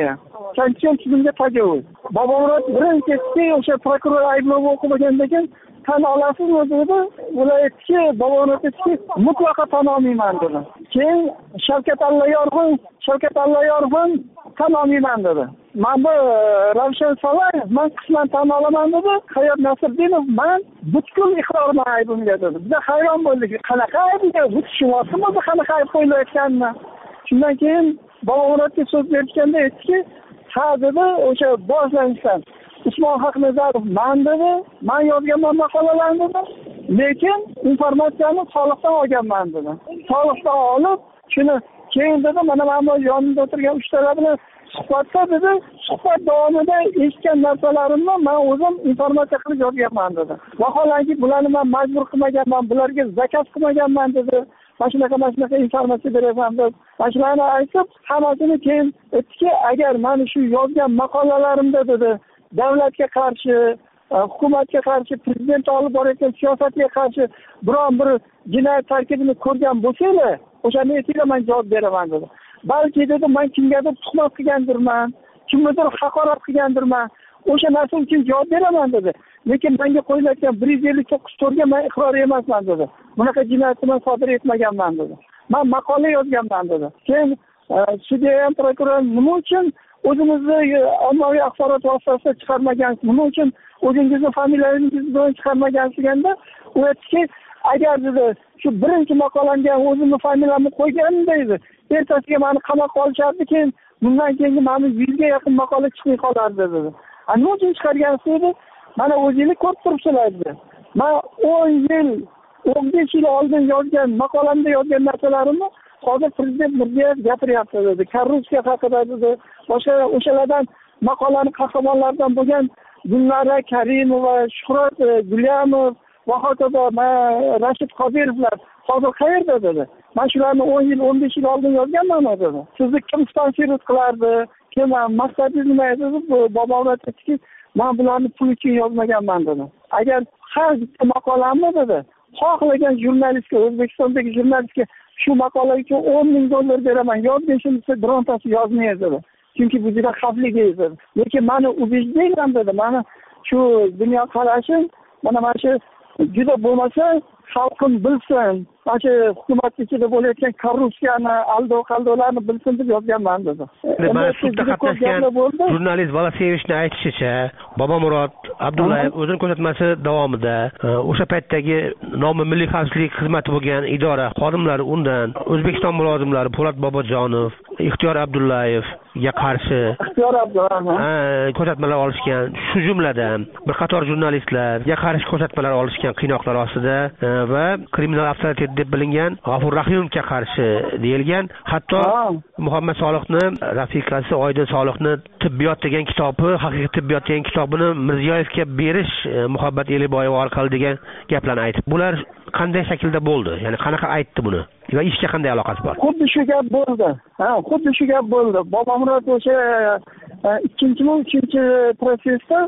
sanksiyon tizimiga tajovuz. Bobomurod birinchi o'sha prokuror ayblov o'qimagandan keyin tan olasizmi dedi. Ular aytdiki, Bobomurod aytdiki, mutlaqo tan olmayman dedi. Keyin Shavkat Allayorov, Shavkat Allayorov tan olmayman dedi. Men bu Ravshan Salayev, men qisman tan olaman dedi. Hayot Nasriddinov, men butkul iqrorman aybimga dedi. Biz hayron bo'ldik. Qanaqa aybga bu tushunasizmi, bu qanaqa ayb qo'yilayotganini. Shundan keyin Bobomurodga so'z berishganda aytdiki, ha dedi, o'sha boshlanishdan Usmon Haqnazarov men dedi, men yozganman maqolalarni dedi, lekin informatsiyani soliqdan olganman dedi. Soliqdan olib, shuni keyin dedi, mana men yonimda o'tirgan uchtalar bilan suhbatda dedi, suhbat davomida eshitgan narsalarimni men o'zim informatsiya qilib yozganman dedi. Vaholanki bularni men majbur qilmaganman, bularga zakaz qilmaganman dedi. Mana shunaqa mana shunaqa informatsiya beraman deb, mana shularni aytib, hammasini keyin aytdiki, agar men shu yozgan maqolalarimda dedi, davlatga qarshi, hukumatga qarshi, prezident olib borayotgan siyosatga qarshi biron bir jinoyat tarkibini ko'rgan bo'lsanglar, o'shani aytinglar, men javob beraman dedi. Balki dedi, men kimgadir tuhmat qilgandirman, kimnidir haqorat qilgandirman, o'sha narsa uchun javob beraman dedi. Lekin menga qo'yilayotgan bir yuz ellik to'qqiz to'rtga men iqror emasman dedi. Bunaqa jinoyatni men sodir etmaganman dedi. Men maqola yozganman dedi. Keyin sudya ham prokuror nima uchun o'zingizni ommaviy axborot vositasida chiqarmagansiz, nima uchun o'zingizni familiyangiz bilan chiqarmagansiz deganda, u aytdiki, agar dedi shu birinchi maqolamga o'zimni familiyamni qo'yganimda edi, ertasiga meni qamoqqa olishardi, keyin bundan keyingi meni yuzga yaqin maqola chiqmay qolardi dedi. A nima uchun chiqargansiz dedi? Mana o'zingiz ko'rib turibsizlar dedi. Men o'n yil, o'n besh yil oldin yozgan maqolamda yozgan narsalarimni hozir prezident Mirziyoyev gapiryapti dedi. Korrupsiya haqida dedi. Boshqa o'shalardan maqolaning qahramonlaridan bo'lgan Gulnora Karimova, Shuhrat Gulyamov va hokazo Rashid Qodirovlar hozir qayerda dedi. Men shularni o'n yil, o'n besh yil oldin yozganman dedi. Sizni kim sponsor qilardi? Kim maqsadingiz nima edi? Bobomurod aytdiki, men bularni pul uchun yozmaganman dedi. Agar har bitta maqolamni dedi, xohlagan jurnalistga, O'zbekistondagi jurnalistga shu maqola uchun o'n ming dollar beraman, yoz desa birontasi yozmaydi dedi. Chunki bu juda xavfli edi. Lekin meni ubejdeniyam dedi, meni shu dunyo qarashim, mana mana shu juda bo'lmasa xalqim bilsin, mana shu hukumat ichida bo'layotgan korrupsiyani, aldov-qaldovlarni bilsin deb yozganman dedi. Mana sudda qatnashgan jurnalist Valaseyevichning aytishicha, Bobomurod Abdullayev o'zining ko'rsatmasi davomida o'sha paytdagi nomi Milliy xavfsizlik xizmati bo'lgan idora xodimlari undan O'zbekiston mulozimlari Po'lat Bobojonov, Ixtiyor Abdullayevga qarshi Ixtiyor Abdullayev ko'rsatmalar olishgan, shu jumladan bir qator jurnalistlarga qarshi ko'rsatmalar olishgan qiynoqlar ostida va kriminal avtoritet deb bilingan G'afur Rahimovga qarshi deyilgan. Hatto Muhammad Soliqni rafiqasi Oydin Soliqni Tibbiyot degan kitobi, haqiqiy tibbiyot degan kitobini Mirziyoyevga berish Muhabbat Eliboyeva orqali degan gaplarni aytib. Bular qanday shaklda bo'ldi? Ya'ni qanaqa aytdi buni? Va ishga qanday aloqasi bor? Xuddi shu gap bo'ldi. Ha, xuddi shu gap bo'ldi. Bobomurod o'sha ikkinchi-mi, uchinchi prosesda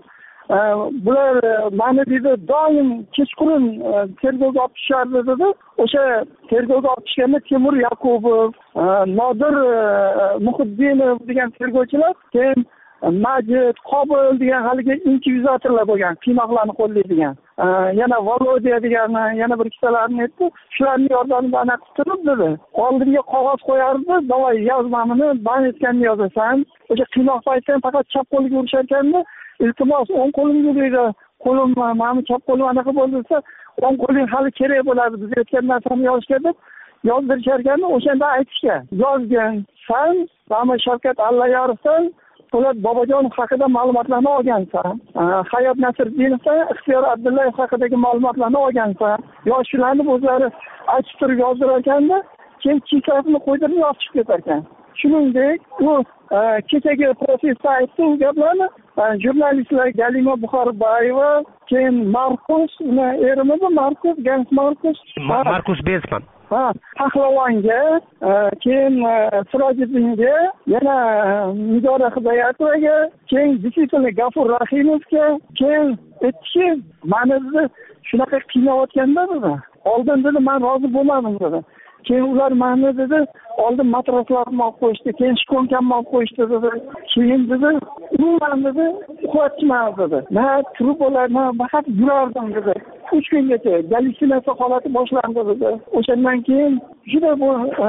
bular meni dedi, doim kechqurun tergovga olib tushardi dedi. O'sha tergovga olib tushganda Temur Yakubov, Nodir Muhiddinov degan tergovchilar, keyin Majid, Qobil degan haligi inkvizatorlar bo'lgan, qiynoqlarni qo'llaydigan. Yana Volodya degan yana bir ikkitalarni aytdi. Shularning yordamida anaqa turib dedi. Oldimga qog'oz qo'yardi, "Davay yozmamini, ben aytganini yozasan." O'sha qiynoq paytida faqat chap qo'liga urishar ekanda, iltimos o'ng qo'limga deydi, qo'lim meni chap qo'lim anaqa bo'ldi desa, o'ng qo'ling hali kerak bo'ladi, biz aytgan narsani yozishga deb yozdirishar ekanda, o'shanda aytishgan. Yozgan, sen mana Shavkat Allayorovdan Po'lat Bobojonov haqida ma'lumotlarni olgansan. Hayot Nasrdinovdan Ixtiyor Abdullayev haqidagi ma'lumotlarni olgansan. Yosh shularni o'zlari aytib turib yozdirar ekanda, keyin chekasini qo'ydirib yozib ketar ekan. Shuningdek, u kechagi prosesda aytdi u gaplarni jurnalistlar Galima Buxorbayeva, keyin Markus, uni erimidi Markus, Gans Markus, Markus Bezman. Ha, Pahlavonga, keyin Sirojiddinga, yana Nigora Hidoyatovaga, keyin Disiplinga G'afur Rahimovga, keyin aytdiki, meni shunaqa qiynayotganda dedi. Oldin dedi, men rozi bo'lmadim dedi. keyin ular mani dedi oldin matraslarni olib qo'yishdi, keyin shkonkamni olib qo'yishdi dedi, keyin dedi umuman dedi uxlatishmadi dedi, na turib bo'larman, faqat yurardim dedi. uch kungacha gallyutsinatsiya holati boshlandi dedi. O'shandan keyin juda bu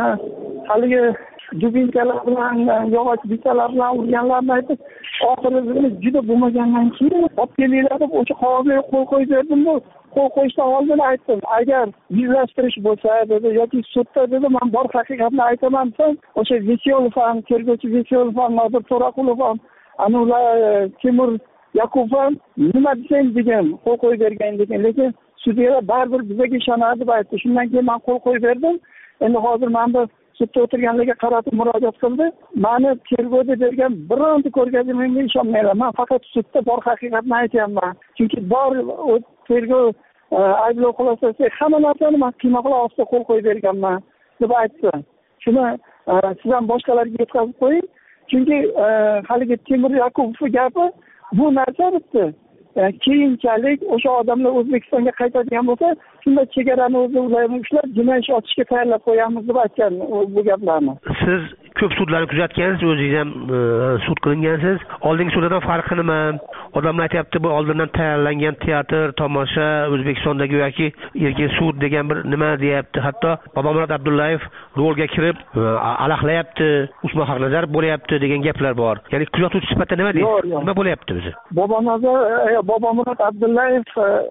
haligi dubinkalar bilan yog'och bitalar bilan urganlarni aytib, oxirida juda bo'lmagandan keyin olib kelinglar deb o'sha qog'ozga qo'l qo'yib berdim. Bu qo'l qo'yishdan oldin aytdim, agar yuzlashtirish bo'lsa dedi yoki sudda dedi men bor haqiqatni aytaman desam, o'sha Veselov ham, tergovchi Veselov ham, Nodir To'raqulov ham, ana ular Timur Yakub ham nima desang degan qo'l qo'yib bergan degan, lekin sudyalar baribir bizga ishonadi deb aytdi. Shundan keyin men qo'l qo'yib berdim. Endi hozir men bu sudda o'tirganlarga qaratib murojaat qildi. Meni tergovda bergan bironta ko'rgazmamga ishonmayman. Men faqat sudda bor haqiqatni aytyapman. Chunki bor tergov ayblov xulosasi hamma narsani men qiynoqlar ostida qo'l qo'yib berganman deb aytdi. Shuni siz ham boshqalarga yetkazib qo'ying. Chunki haligi Timur Yakupovning gapi bu narsa bitta. Keyinchalik o'sha odamlar O'zbekistonga qaytadigan bo'lsa, shunda chegarani o'zi ularni ushlab jinoiy ish ochishga tayyorlab qo'yamiz deb aytgan bu gaplarni. Siz ko'p sudlarni kuzatgansiz, o'zingiz ham sud qilingansiz. Oldingi sudlardan farqi nima? Odamlar aytayapti, bu oldindan tayyorlangan teatr, tomosha, O'zbekistondagi yoki erkin sud degan bir nima deyapti. Hatto Bobomurod Abdullayev rolga kirib alaqlayapti, Usmon Xaqnazarov bo'lyapti degan gaplar bor. Ya'ni kuzatuvchi sifatida nima deysiz? Nima bo'lyapti o'zi? Bobomurod Bobomurod Abdullayev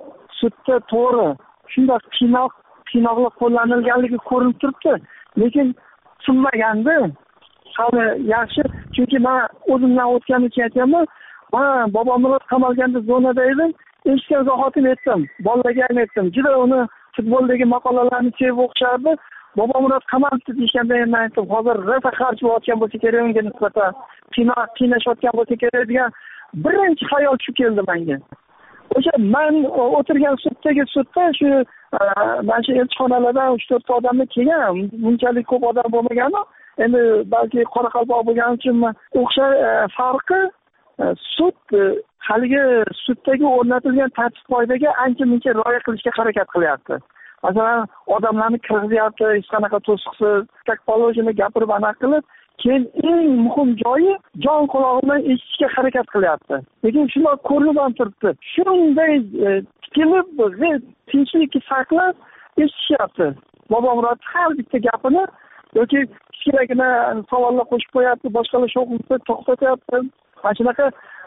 sudda to'g'ri shunday qiynoq qiynoqlar qo'llanilganligi ko'rinib turibdi, lekin tushunmagandi. Hali yaxshi, chunki men o'zimdan o'tgan uchun aytaman, men Bobomurod qamalganda zonada edim, eshitgan zahotim aytdim, bolalarga ham aytdim. Juda uni futboldagi maqolalarni sevib o'qishardi. Bobomurod qamalibdi deganda men aytdim, hozir rosa qarshi bo'layotgan bo'lsa kerak unga nisbatan, qiynoq qiynashayotgan bo'lsa kerak degan birinchi xayol shu keldi menga. O'sha men o'tirgan suddagi sudda shu mana shu elchixonalardan uch to'rt odamni kelgan, bunchalik ko'p odam bo'lmagani, endi balki qoraqalpoq bo'lgani uchunmi o'xshash farqi sud haligi suddagi o'rnatilgan tartib-qoidaga ancha-muncha rioya qilishga harakat qilyapti. Masalan, odamlarni kirg'izyapti, hech qanaqa to'siqsiz, tak poложение gapirib aniq qilib, keyin eng muhim joyi jon qulog'i bilan eshitishga harakat qilyapti. Lekin shunday ko'rinib ham turibdi. Shunday tikilib, tinchlikni saqlab eshitishyapti. Bobomurod har bitta gapini yoki kichkinagina savollar qo'shib qo'yapti, boshqalar sho'xlikni to'xtatyapti. Mana shunaqa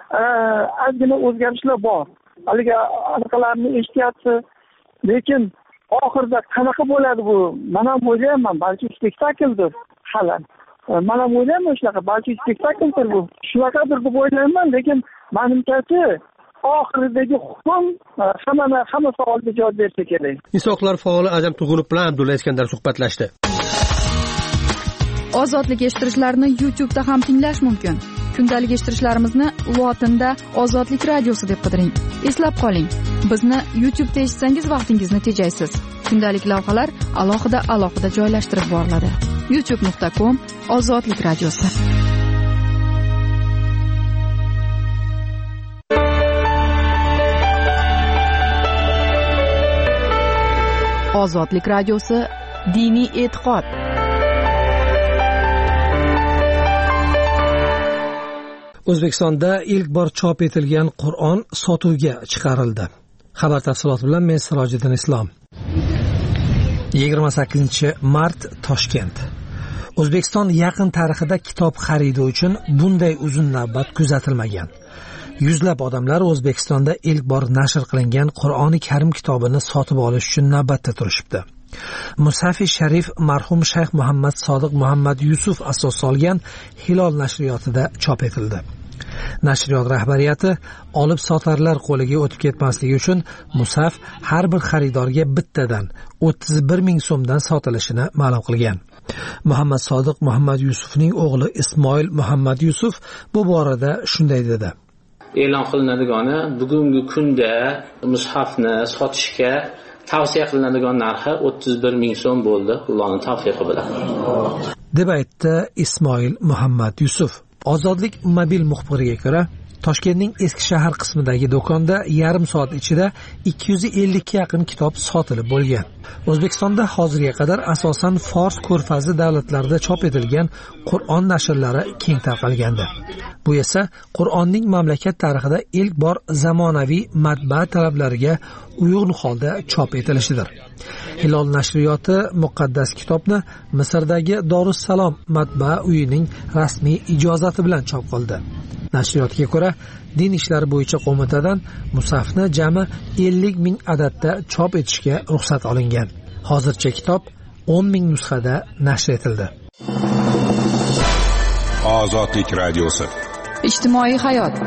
ozgina o'zgarishlar bor. Haligi anaqalarni eshityapti. Lekin oxirida qanaqa bo'ladi bu? Men ham o'ylayman, balki spektakldir hali. Men ham o'ylayman shunaqa, balki spektakldir bu. Shunaqadir deb o'ylayman, lekin menimcha oxiridagi hukm hamma hamma savolga javob bersa kerak. Insoqlar faoli Azam Tug'unov bilan Abdulla Iskandar suhbatlashdi. Ozodlik eshittirishlarni YouTube'da ham tinglash mumkin. Kundalik eshittirishlarimizni lotinda Ozodlik radiosi deb qidiring. Eslab qoling, bizni YouTube'da eshitsangiz vaqtingizni tejaysiz. Kundalik lavhalar alohida alohida joylashtirib boriladi. youtube nuqta com Ozodlik radiosi. Ozodlik radiosi diniy e'tiqod. O'zbekistonda ilk bor chop etilgan Qur'on sotuvga chiqarildi. Xabar tafsiloti bilan men Sirojiddin Islom. yigirma sakkizinchi mart Toshkent. O'zbekiston yaqin tarixida kitob xaridi uchun bunday uzun navbat kuzatilmagan. Yuzlab odamlar O'zbekistonda ilk bor nashr qilingan Qur'oni Karim kitobini sotib olish uchun navbatda turishibdi. Musafi Sharif marhum Shayx Muhammad Sodiq Muhammad Yusuf asos solgan Hilol nashriyotida chop etildi. Nashriyot rahbariyati olib sotarlar qo'liga o'tib ketmasligi uchun musaf har bir xaridorga bittadan o'ttiz bir ming so'mdan sotilishini ma'lum qilgan. Muhammad Sodiq Muhammad Yusufning o'g'li Ismoil Muhammad Yusuf bu borada shunday dedi: E'lon qilinadigan bugungi kunda mushafni sotishga tavsiya qilinadigan narxi o'ttiz bir ming so'm bo'ldi, Allohning tavfiqi bilan, deb aytdi Ismoil Muhammad Yusuf. Ozodlik mobil muxbiriga ko'ra, Toshkentning eski shahar qismidagi do'konda yarim soat ichida ikki yuz ellikka yaqin kitob sotilib bo'lgan. O'zbekistonda hozirga qadar asosan Fors ko'rfazi davlatlarida chop etilgan Qur'on nashrlari keng tarqalgandi. Bu esa Qur'onning mamlakat tarixida ilk bor zamonaviy matbaa talablariga uyg'un holda chop etilishidir. Hilol nashriyoti muqaddas kitobni Misrdagi Dorussalom matbaa uyining rasmiy ijozati bilan chop qildi. Nashriyotga ko'ra, din ishlari bo'yicha qo'mitadan musafni jami ellik ming adadda chop etishga ruxsat olingan. Hozircha kitob o'n ming nusxada nashr etildi. Ozodlik radiosi. Ijtimoiy hayot.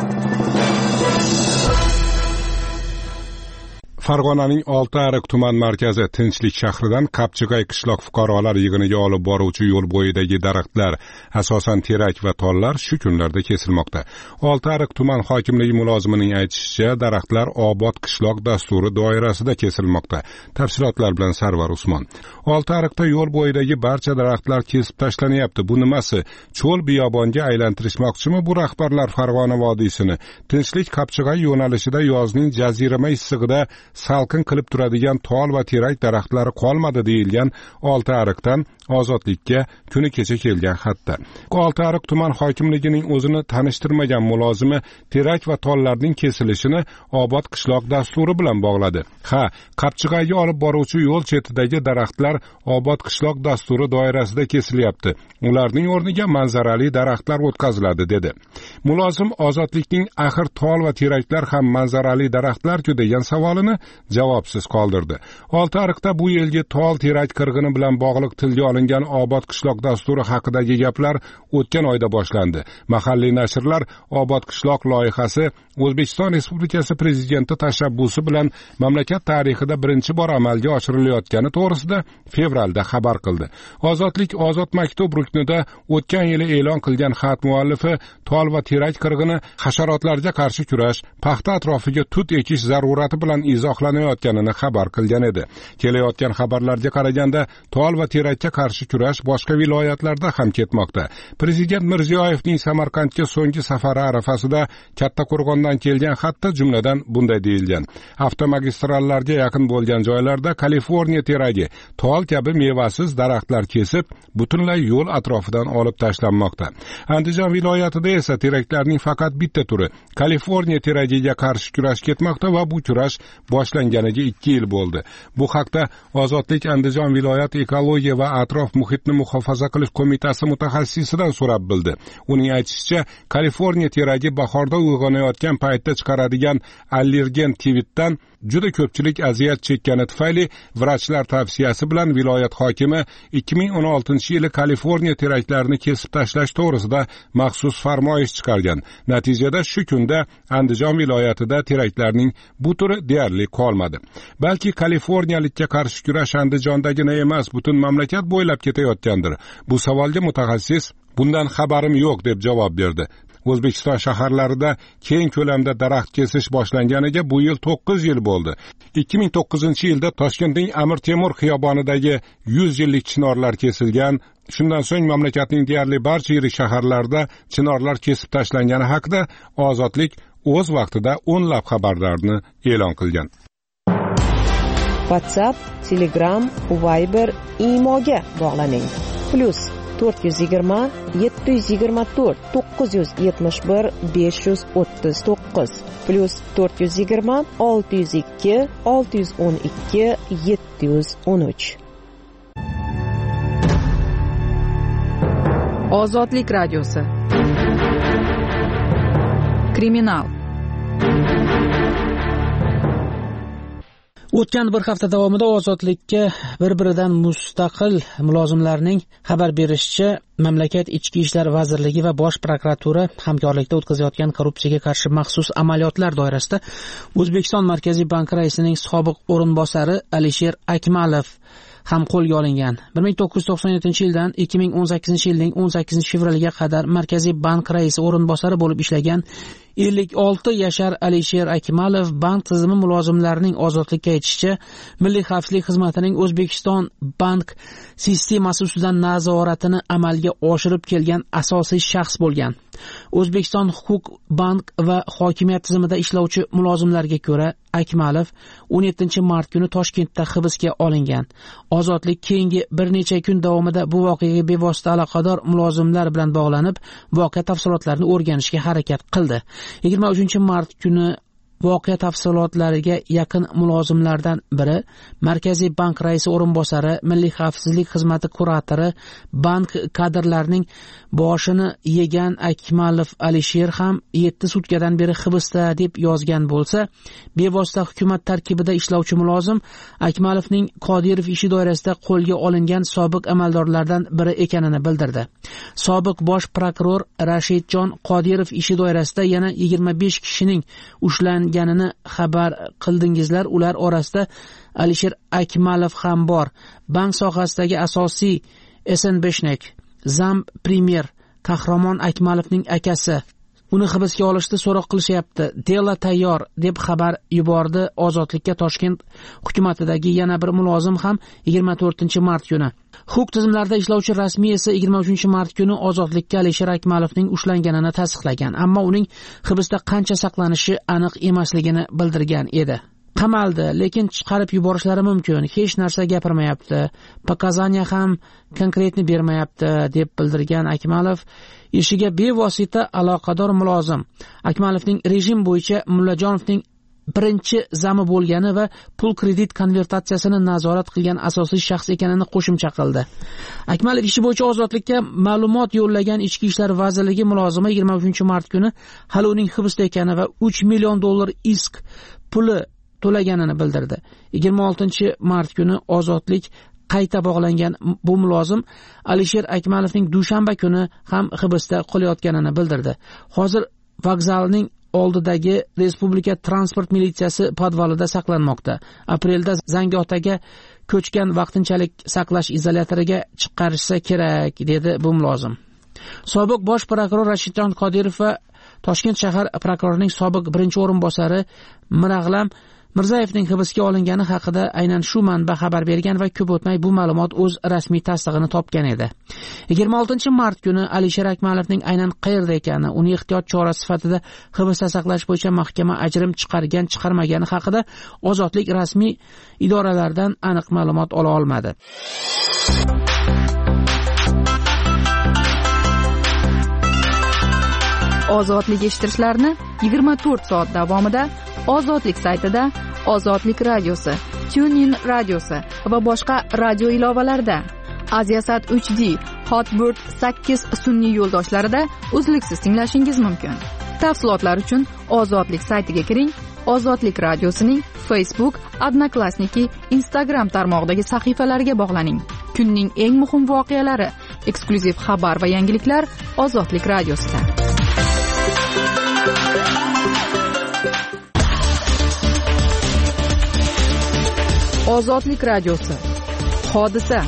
Farg'onaning Oltiariq tuman markazi Tinchlik shahridan Kapchig'ay qishloq fuqarolar yig'iniga olib boruvchi yo'l bo'yidagi daraxtlar, asosan terak va tollar shu kunlarda kesilmoqda. Oltiariq tuman hokimligi mulozimining aytishicha, daraxtlar Obod qishloq dasturi doirasida kesilmoqda. Tafsilotlar bilan Sarvar Usmon. Oltiariqda yo'l bo'yidagi barcha daraxtlar kesib tashlanyapti. Bu nimasi? Cho'l biyobonga aylantirishmoqchimi bu rahbarlar Farg'ona vodiysini? Tinchlik Kapchig'ay yo'nalishida yozning jazirama issig'ida salqin qilib turadigan tol va terak daraxtlari qolmadi deyilgan Oltiariqdan Ozodlikka kuni kecha kelgan xatda. Oltiariq tuman hokimligining o'zini tanishtirmagan mulozimi terak va tollarning kesilishini Obod qishloq dasturi bilan bog'ladi. Ha, Qapchig'ayga olib boruvchi yo'l chetidagi daraxtlar Obod qishloq dasturi doirasida kesilyapti. Ularning o'rniga manzarali daraxtlar o'tkaziladi dedi. Mulozim Ozodlikning axir tol va teraklar ham manzarali daraxtlar-ku degan savolini javobsiz qoldirdi. Oltiariqda bu yilgi tol terak qirg'ini bilan bog'liq tilga olingan Obod qishloq dasturi haqidagi gaplar o'tgan oyda boshlandi. Mahalliy nashrlar Obod qishloq loyihasi O'zbekiston Respublikasi prezidenti tashabbusi bilan mamlakat tarixida birinchi bor amalga oshirilayotgani to'g'risida fevralda xabar qildi. Ozodlik Ozod maktub ruknida o'tgan yili e'lon qilgan xat muallifi tol va terak qirg'ini hasharotlarga qarshi kurash, paxta atrofiga tut ekish zarurati bilan izohlanayotganini xabar qilgan edi. Kelayotgan xabarlarga qaraganda tol va terakka qarshi kurash boshqa viloyatlarda ham ketmoqda. Prezident Mirziyoyevning Samarqandga so'nggi safari arafasida Kattaqo'rg'ondan kelgan xatda jumladan bunday deyilgan: avtomagistrallarga yaqin bo'lgan joylarda Kaliforniya teragi, tol kabi mevasiz daraxtlar kesib, butunlay yo'l atrofidan olib tashlanmoqda. Andijon viloyatida esa teraklarning faqat bitta turi, Kaliforniya teragiga qarshi kurash ketmoqda va bu kurash boshlanganiga ikki yil bo'ldi. Bu haqda Ozodlik Andijon viloyat ekologiya va atrof muhitni muhofaza qilish qo'mitasi mutaxassisidan so'rab bildi. Uning aytishicha, Kaliforniya teragi bahorda uyg'onayotgan paytda chiqaradigan allergen tvitdan juda ko'pchilik aziyat chekkani tufayli vrachlar tavsiyasi bilan viloyat hokimi ikki ming o'n oltinchi yili Kaliforniya teraklarini kesib tashlash to'g'risida maxsus farmoyish chiqargan. Natijada shu kunda Andijon viloyatida teraklarning bu turi deyarli qolmadi. Balki Kaliforniyalikka qarshi kurash Andijondagina emas, butun mamlakat bo'ylab ketayotgandir. Bu savolga mutaxassis bundan xabarim yo'q deb javob berdi. O'zbekiston shaharlarida keng ko'lamda daraxt kesish boshlanganiga bu yil to'qqiz yil bo'ldi. ikki ming to'qqizinchi yilda Toshkentning Amir Temur xiyobonidagi yuz yillik chinorlar kesilgan. Shundan so'ng mamlakatning deyarli barcha yirik shaharlarida chinorlar kesib tashlangani haqida Ozodlik o'z vaqtida o'nlab xabarlarni e'lon qilgan. WhatsApp, Telegram, Viber, Imoga bog'laning. Plus to'rt yuz yigirma yetti yuz yigirma to'rt to'qqiz yuz yetmish bir besh yuz o'ttiz to'qqiz plus to'rt yuz yigirma olti yuz ikki olti yuz o'n ikki yetti yuz o'n uch. Ozodlik radiosi. Kriminal. O'tgan bir hafta davomida Ozodlikka bir-biridan mustaqil mulozimlarning xabar berishicha, mamlakat Ichki ishlar vazirligi va Bosh prokuratura hamkorlikda o'tkazayotgan korrupsiyaga qarshi maxsus amaliyotlar doirasida O'zbekiston Markaziy banki raisining sobiq o'rinbosari Alisher Akmalov ham qo'lga olingan. bir ming to'qqiz yuz to'qson yettinchi yildan ikki ming o'n sakkizinchi yilning o'n sakkizinchi fevraliga qadar Markaziy bank raisi o'rinbosari bo'lib ishlagan ellik olti yashar Alisher Akmalov bank tizimi mulozimlarining Ozodlikka aytishicha, Milliy xavfsizlik xizmatining O'zbekiston bank sistemasi ustidan nazoratini amalga oshirib kelgan asosiy shaxs bo'lgan. O'zbekiston huquq bank va hokimiyat tizimida ishlovchi mulozimlarga ko'ra Akmalov o'n yettinchi mart kuni Toshkentda hibsga olingan. Ozodlik keyingi bir necha kun davomida bu voqeaga bevosita aloqador mulozimlar bilan bog'lanib, voqea tafsilotlarini o'rganishga harakat qildi. yigirma uchinchi mart kuni voqea tafsilotlariga yaqin mulozimlardan biri Markaziy bank raisi o'rinbosari, Milliy xavfsizlik xizmati kuratori, bank kadrlarining boshini yegan Akmalov Alisher ham yetti sutkadan beri hibsda deb yozgan bo'lsa, bevosita hukumat tarkibida ishlovchi mulozim Akmalovning Qodirov ishi doirasida qo'lga olingan sobiq amaldorlardan biri ekanini bildirdi. Sobiq bosh prokuror Rashidjon Qodirov ishi doirasida yana yigirma besh kishining ushlan ganini xabar qildingizlar. Ular orasida Alisher Akmalov ham bor. Bank sohasidagi asosiy Esenbeshnek, Zam Premier Qahramon Akmalovning akasi. Uni hibsga olishda so'roq qilishyapti. Dela tayyor deb xabar yubordi Ozodlikka Toshkent hukumatidagi yana bir mulozim ham yigirma to'rtinchi mart kuni. Huquq tizimlarida ishlovchi rasmiy esa yigirma uchinchi mart kuni Ozodlikka Alisher Akmalovning ushlanganini tasdiqlagan, ammo uning hibsda qancha saqlanishi aniq emasligini bildirgan edi. Qamaldi, lekin chiqarib yuborishlari mumkin. Hech narsa gapirmayapti. Pokazaniya ham konkretni bermayapti deb bildirgan Akmalov ishiga bevosita aloqador mulozim. Akmalovning rejim bo'yicha Mullajonovning birinchi zami bo'lgani va pul kredit konvertatsiyasini nazorat qilgan asosiy shaxs ekanini qo'shimcha qildi. Akmalov ishi bo'yicha Ozodlikka ma'lumot yo'llagan Ichki ishlar vazirligi mulozimi yigirma uchinchi mart kuni hali uning hibsda ekani va uch million dollar isk puli to'laganini bildirdi. yigirma oltinchi mart kuni Ozodlik qayta bog'langan bu mulozim Alisher Akmalovning dushanba kuni ham hibsda qolayotganini bildirdi. Hozir vokzalning oldidagi Respublika transport militsiyasi podvalida saqlanmoqda. Aprelda Zangiotaga ko'chgan vaqtinchalik saqlash izolyatoriga chiqarishsa kerak, dedi bu mulozim. Sobiq bosh prokuror Rashidjon Qodirov va Toshkent shahar prokurorining sobiq birinchi o'rinbosari Mirag'lam Mirzayevning hibsga olingani haqida aynan shu manba xabar bergan va ko'p o'tmay bu ma'lumot o'z rasmiy tasdig'ini topgan edi. yigirma oltinchi mart kuni Alisher Akmalovning aynan qayerda ekani, uni ehtiyot chorasi sifatida hibsda saqlash bo'yicha mahkama ajrim chiqargan chiqarmagani haqida Ozodlik rasmiy idoralardan aniq ma'lumot ola olmadi. Ozodlik eshittirishlarni yigirma to'rt soat davomida Ozodlik saytida, Ozodlik radiosi, TuneIn radiosi va boshqa radio ilovalarida, Aziasat uch D, Hotbird sakkiz sun'iy yo'ldoshlarida uzluksiz tinglashingiz mumkin. Tafsilotlar uchun Ozodlik saytiga kiring. Ozodlik radiosining Facebook, Odnoklassniki, Instagram tarmog'idagi sahifalariga bog'laning. Kunning eng muhim voqealari, eksklyuziv xabar va yangiliklar Ozodlik radiosida. Ozodlik radiosi. Hodisa.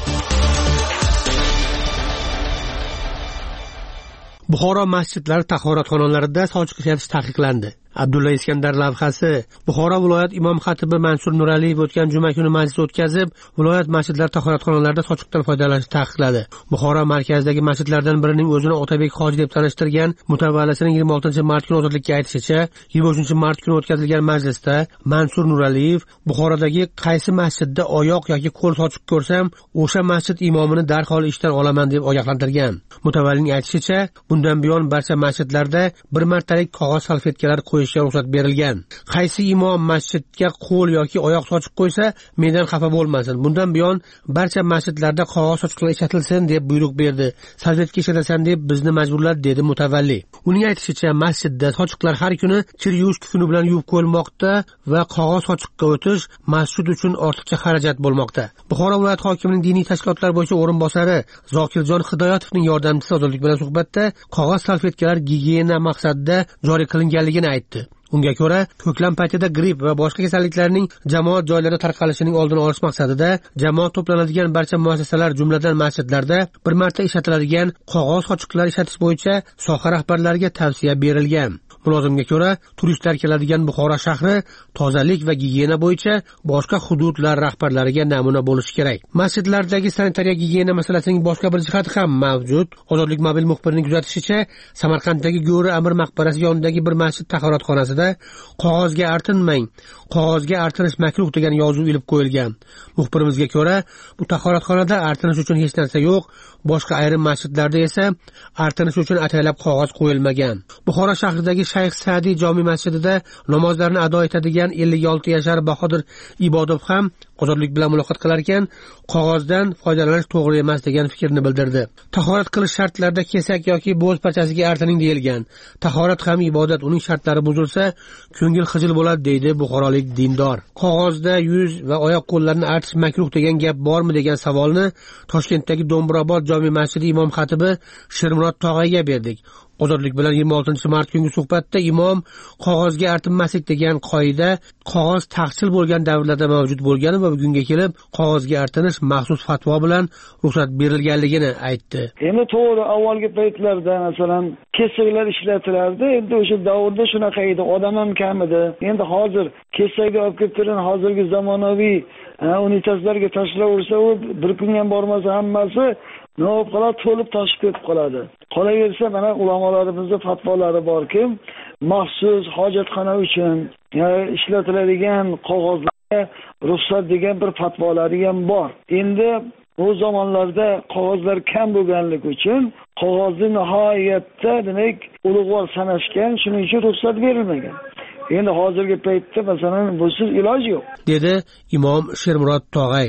Buxoro masjidlari tahoratxonalarida sochiq ishlatish taqiqlandi. Abdulla Iskandar lavhasi. Buxoro viloyat imom xatibi Mansur Nuraliyev o'tgan juma kuni majlis o'tkazib, viloyat masjidlari tahoratxonalarida sochiqdan foydalanishni taqiqladi. Buxoro markazidagi masjidlardan birining o'zini Otabek hoji deb tanishtirgan mutavallisning yigirma oltinchi mart kuni ozodlikka aytishicha, yigirma uchinchi mart kuni o'tkazilgan majlisda Mansur Nuraliyev Buxorodagi qaysi masjidda oyoq yoki qo'l sochiq ko'rsam, o'sha masjid imomini darhol ishdan olaman deb ogohlantirgan. Mutavallining aytishicha, bundan buyon barcha masjidlarda bir martalik qog'oz salfetkalar qo'yishga ruxsat berilgan. Qaysi imom masjidga qo'l yoki oyoq sochiq qo'ysa, mendan xafa bo'lmasin. Bundan buyon barcha masjidlarda qog'oz sochiqlar ishlatilsin deb buyruq berdi. Salfetka ishlatasan deb bizni majburladi, dedi mutavalli. Uning aytishicha, masjidda sochiqlar har kuni kir yuvish kuni bilan yuvib qo'yilmoqda va qog'oz sochiqqa o'tish masjid uchun ortiqcha xarajat bo'lmoqda. Buxoro viloyat hokimining diniy tashkilotlar bo'yicha o'rinbosari Zokirjon Hidoyatovning yordamchisi Ozodlik bilan suhbatda qog'oz salfetkalar gigiyena maqsadida joriy qilinganligini aytdi. Unga ko'ra, ko'klam paytida gripp va boshqa kasalliklarning jamoat joylarida tarqalishining oldini olish maqsadida jamoat to'planadigan barcha muassasalar, jumladan masjidlarda bir marta ishlatiladigan qog'oz sochiqlar ishlatish bo'yicha soha rahbarlariga tavsiya berilgan. mulozimga ko'ra turistlar keladigan Buxoro shahri tozalik va gigiyena bo'yicha boshqa hududlar rahbarlariga namuna bo'lishi kerak. Masjidlardagi sanitariya gigiyena masalasining boshqa bir jihati ham mavjud. Ozodlik mobil muxbirining kuzatishicha, Samarqanddagi Go'ri Amir maqbarasi yonidagi bir masjid tahoratxonasida qog'ozga artinmang, qog'ozga artinish makruh degan yozuv ilib qo'yilgan. Muxbirimizga ko'ra, bu tahoratxonada artinish uchun hech narsa yo'q, boshqa ayrim masjidlarda esa artinish uchun ataylab qog'oz qo'yilmagan. Buxoro shahridagi Shayx Sa'diy jome masjidida namozlarni ado etadigan ellik olti yashar Bahodir Ibodov ham Ozodlik bilan muloqot qilar ekan, qog'ozdan foydalanish to'g'ri emas degan fikrni bildirdi. Tahorat qilish shartlarida kesak yoki bo'z parchasiga artining deyilgan. Tahorat ham ibodat, uning shartlari buzilsa, ko'ngil xijil bo'ladi deydi buxorolik dindor. Qog'ozda yuz va oyoq qo'llarni artish makruh degan gap bormi degan savolni Toshkentdagi Do'mbirobod jome masjidi imom xatibi Shirmurod Tog'ayga berdik. Ozodlik bilan yigirma oltinchi mart kungi suhbatda imom qog'ozga artinmaslik degan qoida qog'oz taqchil bo'lgan davrlarda mavjud bo'lgani va bugunga kelib qog'ozga artinish maxsus fatvo bilan ruxsat berilganligini aytdi. Endi to'g'ri, avvalgi paytlarda masalan kesaklar ishlatilardi. Endi o'sha davrda shunaqa edi, odam ham kam edi. Endi hozir kesakni olib kelib turib hozirgi zamonaviy unitazlarga tashlaversa, u bir kun ham bormasa hammasi nima qiladi, to'lib toshib ketib qoladi. Qolaversa, mana ulamolarimizda fatvolari borki, maxsus hojatxona uchun ishlatiladigan qog'ozlarga ruxsat degan bir fatvolari ham bor. Endi u zamonlarda qog'ozlar kam bo'lganligi uchun qog'ozni nihoyatda demak ulug'vor sanashgan, shuning uchun ruxsat berilmagan. Endi hozirgi paytda masalan busiz iloj yo'q, dedi imom Shirmurod Tog'ay.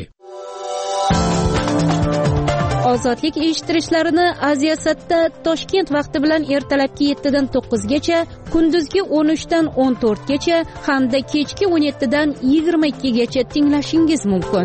Ozodlik eshittirishlarini Aziyasatda Toshkent vaqti bilan ertalabki yettidan to'qqizgacha, kunduzgi o'n uchdan o'n to'rtgacha hamda kechki o'n yettidan yigirma ikkigacha tinglashingiz mumkin.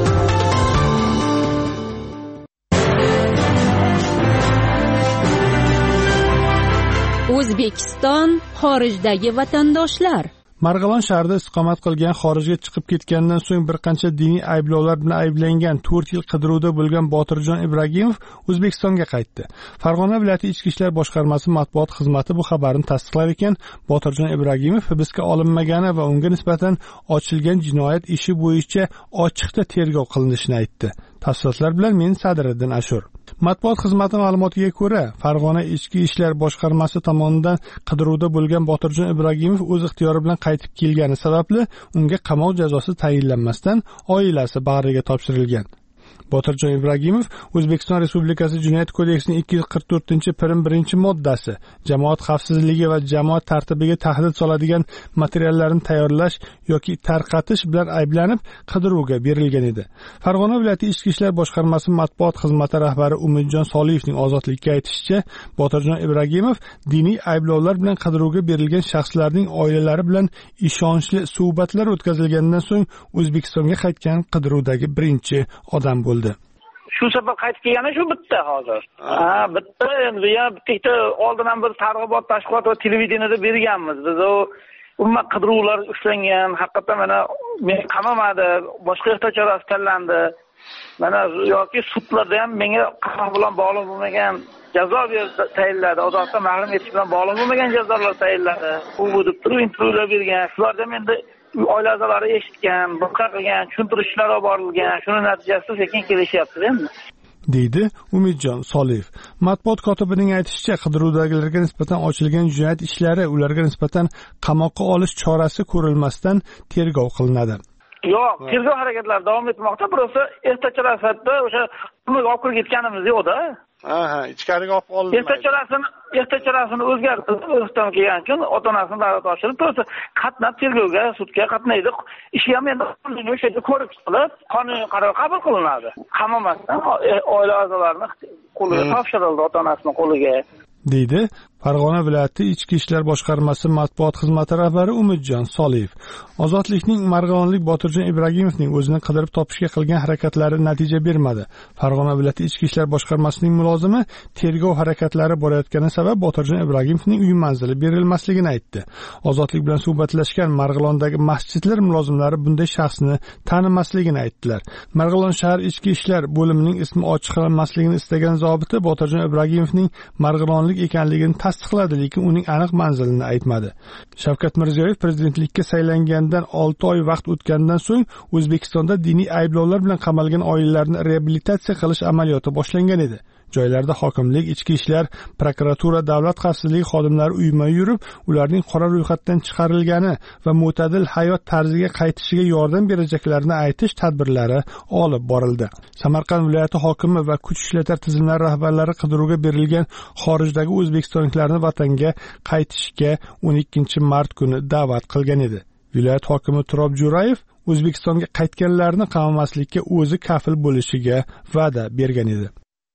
O'zbekiston xorijdagi vatandoshlar. Marg'ilon shahrida istiqomat qilgan, xorijga chiqib ketgandan so'ng bir qancha diniy ayblovlar bilan ayblangan to'rt yil qidiruvda bo'lgan Botirjon Ibragimov O'zbekistonga qaytdi. Farg'ona viloyati Ichki ishlar boshqarmasi matbuot xizmati bu xabarni tasdiqlar ekan, Botirjon Ibragimov hibsga olinmagani va unga nisbatan ochilgan jinoyat ishi bo'yicha ochiqda tergov qilinishini aytdi. Tafsilotlar bilan men Sadiriddin Ashur. Matbuot xizmati ma'lumotiga ko'ra, Farg'ona Ichki ishlar boshqarmasi tomonidan qidiruvda bo'lgan Botirjon Ibragimov o'z ixtiyori bilan qaytib kelgani sababli unga qamoq jazosi tayinlanmasdan oilasi bag'riga topshirilgan. Botirjon Ibragimov O'zbekiston Respublikasi Jinoyat kodeksining ikki yuz qirq to'rtinchi prim birinchi moddasi jamoat xavfsizligi va jamoat tartibiga tahdid soladigan materiallarni tayyorlash yoki tarqatish bilan ayblanib qidiruvga berilgan edi. Farg'ona viloyati Ichki ishlar boshqarmasi matbuot xizmati rahbari Umidjon Soliyevning Ozodlikka aytishicha, Botirjon Ibragimov diniy ayblovlar bilan qidiruvga berilgan shaxslarning oilalari bilan ishonchli suhbatlar o'tkazilgandan so'ng O'zbekistonga qaytgan qidiruvdagi birinchi odam bo'ldi. Shu sabab qaytib kelgani shu bitta hozir. Ha, bitta endi ya bitta oldin ham bir targ'ibot tashkilot va televideniyada berganmiz. Biz o umma qidiruvlar ushlangan, haqiqatan mana men qamamadi, boshqa ehtiyot chorasi tanlandi. Mana yoki sudlarda ham menga qamoq bilan bog'liq bo'lmagan jazo tayinladi, ozodlikdan mahrum etish bilan bog'liq bo'lmagan jazolar tayinladi. U deb turib intervyular bergan. Shularda menda oila a'zolari eshitgan, boshqa qilgan, tushuntirishlar olib borilgan, shuni natijasida sekin kelishyapti endi, deydi Umidjon Soliyev. Matbuot kotibining aytishicha, qidiruvdagilarga nisbatan ochilgan jinoyat ishlari ularga nisbatan qamoqqa olish chorasi ko'rilmasdan tergov qilinadi. Yo'q, tergov harakatlari davom etmoqda. Birosa ehtiyot chorasida o'sha umid olib kirib ketganimiz yo'q-da. Ha, ha, ichkariga olib olinmaydi. Ehtiyot chorasini, ehtiyot chorasini o'zgartirib, O'zbekistonga kelgan kun ota-onasini da'vat oshirib, to'g'ri qatnab tergovga, sudga qatnaydi. Ishi ham endi o'sha yerda ko'rib chiqilib, qonuniy qaror qabul qilinadi. Qamamasdan oila a'zolarining qo'liga topshirildi, ota-onasining qo'liga, deydi Farg'ona viloyati Ichki ishlar boshqarmasi matbuot xizmati rahbari Umidjon Soliyev. Ozodlikning marg'ilonlik Botirjon Ibragimovning o'zini qidirib topishga qilgan harakatlari natija bermadi. Farg'ona viloyati Ichki ishlar boshqarmasining mulozimi tergov harakatlari borayotgani sabab Botirjon Ibragimovning uy manzili berilmasligini aytdi. Ozodlik bilan suhbatlashgan Marg'ilondagi masjidlar mulozimlari bunday shaxsni tanimasligini aytdilar. Marg'ilon shahar Ichki ishlar bo'limining ismi ochiq qilinmasligini istagan zobiti Botirjon Ibragimovning Marg'ilonlik o'zbekistonlik ekanligini tasdiqladi, lekin uning aniq manzilini aytmadi. Shavkat Mirziyoyev prezidentlikka saylangandan olti oy vaqt o'tgandan so'ng O'zbekistonda diniy ayblovlar bilan qamalgan oilalarni reabilitatsiya qilish amaliyoti boshlangan edi. Joylarda hokimlik, ichki ishlar, prokuratura, davlat xavfsizligi xodimlari uyma yurib, ularning qora ro'yxatdan chiqarilgani va mo'tadil hayot tarziga qaytishiga yordam berajaklarini aytish tadbirlari olib borildi. Samarqand viloyati hokimi va kuch ishlatar tizimlari rahbarlari qidiruvga berilgan xorijdagi o'zbekistonliklarni vatanga qaytishga o'n ikkinchi mart kuni da'vat qilgan edi. Viloyat hokimi Turob Jo'rayev O'zbekistonga qaytganlarni qamamaslikka o'zi kafil bo'lishiga va'da bergan edi.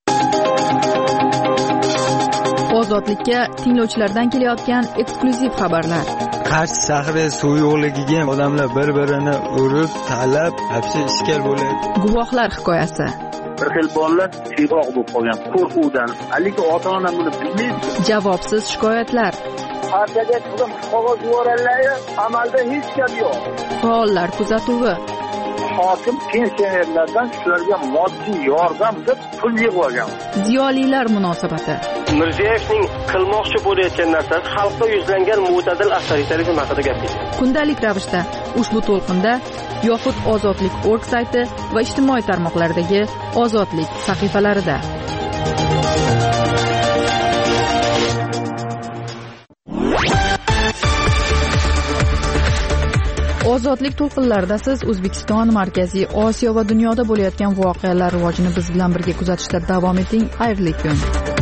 Ozodlikka tinglovchilardan kelayotgan eksklyuziv xabarlar. Qarshi shahri suv yo'qligiga odamlar bir-birini urib, talab, hapsi ishkal bo'ladi. Guvohlar hikoyasi. Bir xil bolalar siyroq bo'lib qolgan qo'rquvdan, haligi ota-ona buni bilmaydi. Javobsiz shikoyatlar. Partiyaga chiqib qog'oz yuborganlar, amalda hech gap yo'q. Faollar kuzatuvi. Hokim pensionerlardan shularga moddiy yordam deb pul yig'ib olgan. Ziyolilar munosabati. Mirziyoyevning qilmoqchi bo'layotgan narsasi xalqqa yuzlangan mo'tadil avtoritarizm haqida gapirdi. Kundalik ravishda ushbu to'lqinda yoxud Ozodlik nokta org sayti va ijtimoiy tarmoqlardagi Ozodlik sahifalarida. Ozodlik to'lqinlarida siz O'zbekiston, Markaziy Osiyo va dunyoda bo'layotgan voqealar rivojini biz bilan birga kuzatishda davom eting. Xayrli kun.